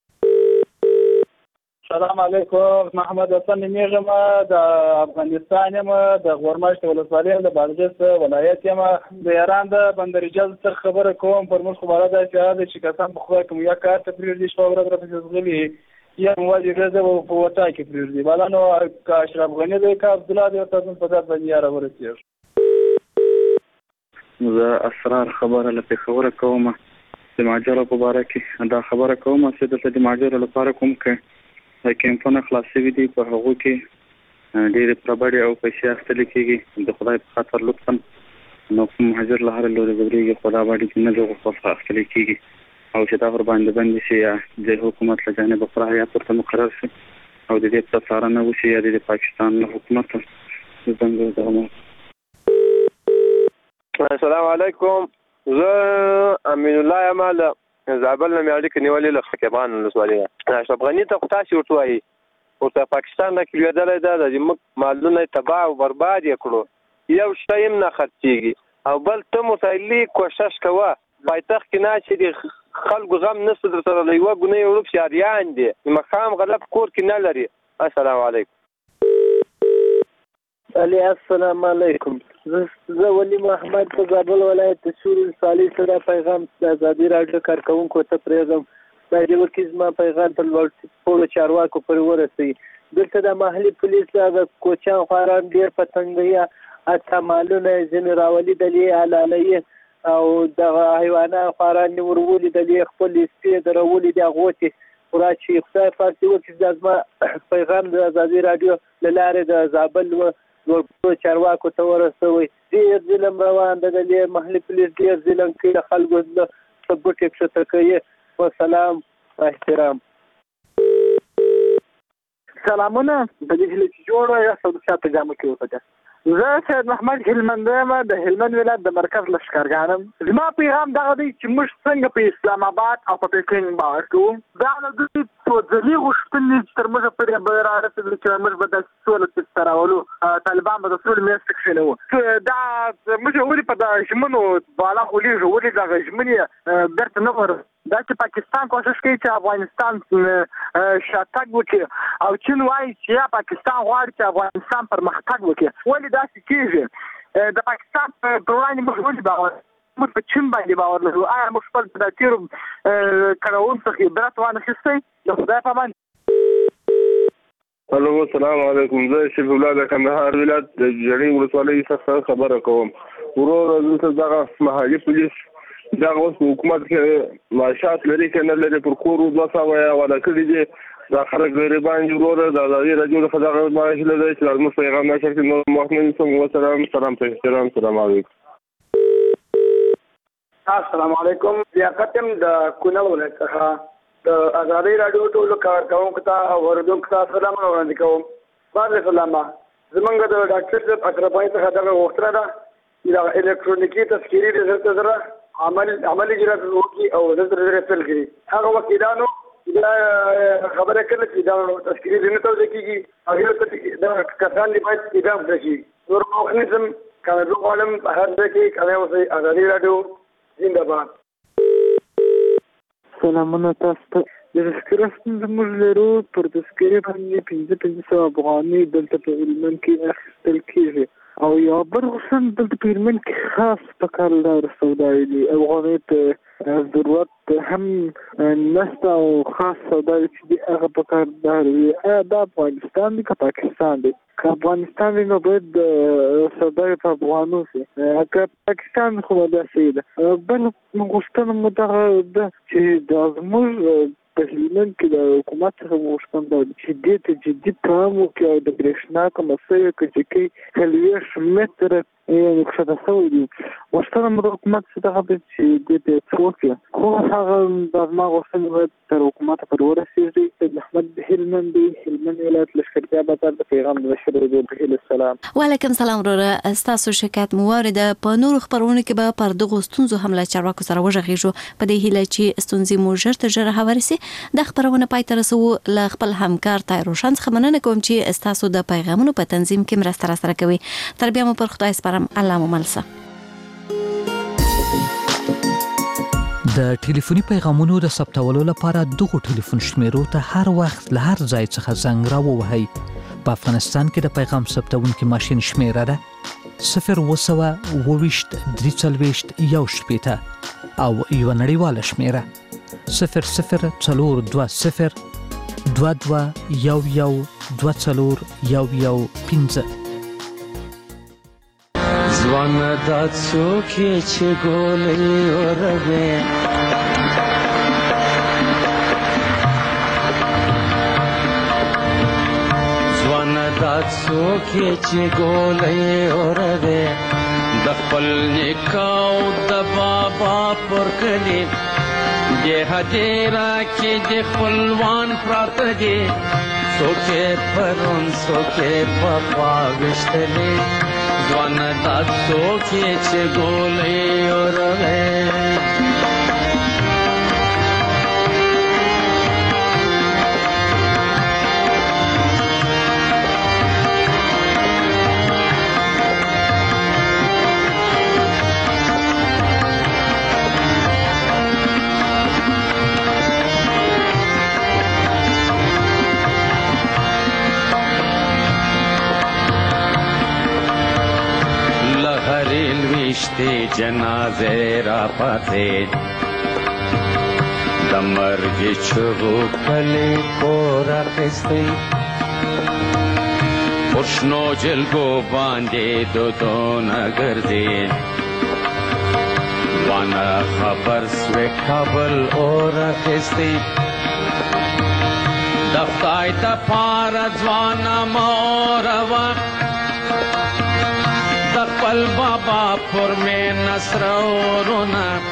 سلام علیکم. محمد حسن میغم د افغانستان یم د غورمشت ولسوالۍ د بادغیس ولایت یم. د ایران د بندرجاز تر خبره کوم پر موږ خبره ده چې چې کسان په خو کوم یا کار ته پریږدي شپه ورځ راځي غلي یا موږ ورځ په وتا کې پریږدي بالانو کا اشرف غنی د کا عبد الله د تاسو په ځای باندې را ورسېږي. زه اسرار خبره له خبره کوم د ماجرا په اړه کې دا خبره کوم چې د دې ماجرا لپاره کوم کې د کیمپونه خلاصوي دي په هغه کې ډېر پربړې او پیسې اخیستل کېږي. د خدای په خاطر لطفا نو کوم حاضر له هر لوري زبرېږي خدا باندې چې نه دغه خاصه اخیستل کېږي او چې دا ور باندې باندې شي یا د حکومت له جانب خپل یا پرته مقرر شي او د دې په څارنه وشي یا د پاکستان له حکومت څنګه دغه. السلام علیکم. زه امین الله یم له زابل نه مې اړیکې نیولې له خکبان ولسوالۍ نه. اشرف غني ته خو تاسې ورته وایي ورته پاکستان نه کې لوېدلی ده د زموږ مالونه یې تباه او برباد یې کړو. یو شی هم نه خرڅېږي او بل ته مسایلي کوشش کوه پایتخت کې ناستې دي خلکو غم نشته در سره له یوه ګونۍ وړوک شاریان دي مقام غلب کور کې نه لري. السلام علیکم. علي السلام علیکم. زه ولی محمد په زابل ولایت سوري صالح سره پیغام د ازادي راډیو کارکونکو ته پرېږدم. دا یو کیسه ما پیغام په لوړ چارواکو پورې ورسوي. دلته د محلي پولیس د کوچان خواران ډېر په تنګیا اته مالونه ځینې راولي دلې علالۍ او د حیوانات خواران ورولي دلې خپل سپي درولي د غوتي ورا چې خدای فارسي وکړي د ازما پیغام د ازادي راډیو لاره د زابل و ورته چارواکو ته ورسوي. ډېر ظلم روان دی د محلي پولیس ډېر ظلم کوي د خلکو د ثبوت ښکته کوي. والسلام احترام. سلامونه په دې هیله چې جوړه یا سوداګر ته جامه کې وکړه. زه سید محمد هلمند یم د هلمند ولایت د مرکز لښکرګانم. زما پیغام دغه دی چې موږ څنګه په اسلام آباد او په پکین باور کوو. دا له دوی ځلې غوښتنې چې تر موږه پورې به رارسېدلو چې موږ به داسې سوله ترسته راولو، طالبان به د سولې میاشتې کښېنوو. دا موږ ولې په د ژمنو بالا غولېږو، ولې دغه ژمنې بېرته نه غواړو. دا چې پاکستان کوشش کوي چې افغانستان شاتګ وکړي او چین وایي چې یا پاکستان غواړي چې افغانستان پرمختګ وکړي. ولې داسې کېږي؟ د پاکستان په وړاندې موږ ولې باور موږ په چین باندې باور لرو؟ آیا موږ خپل د تېرو کړاوونو څخه عبرت وانخیستی؟ د خدای په امان. الو السلام علیکم. زه شریف الله د کندهار ولایت د جړۍ ولسوالۍ څخه خبره کوم. ورور دلته دغه محلي پولیس دغه اوس حکومت کې معاشات لري که نه لري، پر کور دوه سوه یې وعده کړي دي. دا خلک غریبان دي. وروره د ازادي راډیو څخه دغه معاش هیله ده چې زموږ پیغام نشر کړي. نور محمد صم وسلام سلام په احترام. سلام علیکم. السلام علیکم. لیاقت یم د کونړ ولایت څخه د ازادي راډیو ټولو کارکوونکو ته او اورېدونکو ته سلامونه وړاندې کوم. بارک سلامه. زمونږ د ډاکټر صاحب اشرفي څخه دغه غوښتنه ده چې دغه الکترونیکي تذکیري رضایت سره عمل عملي اجرات وکړي او د زړه فعل کړي. هغه وکیلانو دا خبره کړل چې دا تذکیري نه توځي کیږي او یو څه دا کسان دی باید اعدام کړي. نور مخنیزم کانو عالم هر ځای کې کله اوسې ازادي راډیو زنده باد. سلامونه تاسو ته. د تذکره ستونزه موږ لرو. پر تذکرې باندې پنځه پنځه سوه افغانۍ دلته په هلمند کې اخیستل کېږي او یو بل غوښتن دلته په هلمند کې خاص په کار لار سوداوي دي. افغانۍ ته ضرورت هم نشته او خاص سوداوي چې دي هغه په کار لار وي. آیا دا افغانستان دی که پاکستان دی؟ که افغانستان دی نو باید سوداوي په افغانو شي، که پاکستان خو به داسې ده. بل غوښتنه مو دغه ده چې دا زموږ په هلمند کې د حکومت څخه غوښتنه ده چې دې ته جدي پام وکړي او د برېښنا کومه څه که کوي څلوېښت متره یعنې کښته شوی دي. غوښتنه مو د حکومت څخه دغه ده چې دې ته څه وکړي. خو هغه دا زما غوښتنې باید تر حکومته پورې ورسېږي. سید محمد د هلمند دی، هلمند ولایت لښکرګاه بازار د پیغام د بشر رادیو په هیله. سلام. وعلیکم سلام وروره. ستاسو شکایت مو واورېده. په نورو خپرونو کې به پر دغو ستونزو هم له چارواکو سره وغږېږو په دې هیله چې ستونزې مو ژر تر ژره هوارې سي. د خپرونه پای ته رسوو. له خپل همکار طاهر روشن څخه مننه کوم چې ستاسو د پیغامونو په تنظیم کې مرسته راسره کوي. تر بیا مو پر خدای سپارم. الله مو ملسه. د ټلیفوني پیغامونو د ثبتولو لپاره دغه ټلیفون شمیرو ته هر وخت له هر ځای څخه زنګ راووهئ. په افغانستان کې د پیغام ثبتونکي ماشین شمیره ده صفر اووه سوه اووه ویشت درې څلوېښت یو شپېته او یوه نړیواله شمیره صفر صفر څلور دوه صفر دوه دوه یو یو دوه څلور یو یو پنځه. ځوانه دا څوک یې چې ګولۍ اوروې ځوانه دا څوک یې چې ګولۍ اوروې د خپل نیکه او د بابا پر کلي دې هدیره کې د خپلوان پراته دي څوک یې پرون څوک یې پخوا ویشتلي ځوانه دا څوک یې چې ګولۍ اوروې دې جنازه را پاتې د مرګ چغو کلی کور اخیستی پښنو جلګو باندې دودونه ګرځي وانا خبر سوی کابل اور اخیستی د خدای د پاره ځوانه موروا د خپل بابا پر مې نصر ورونه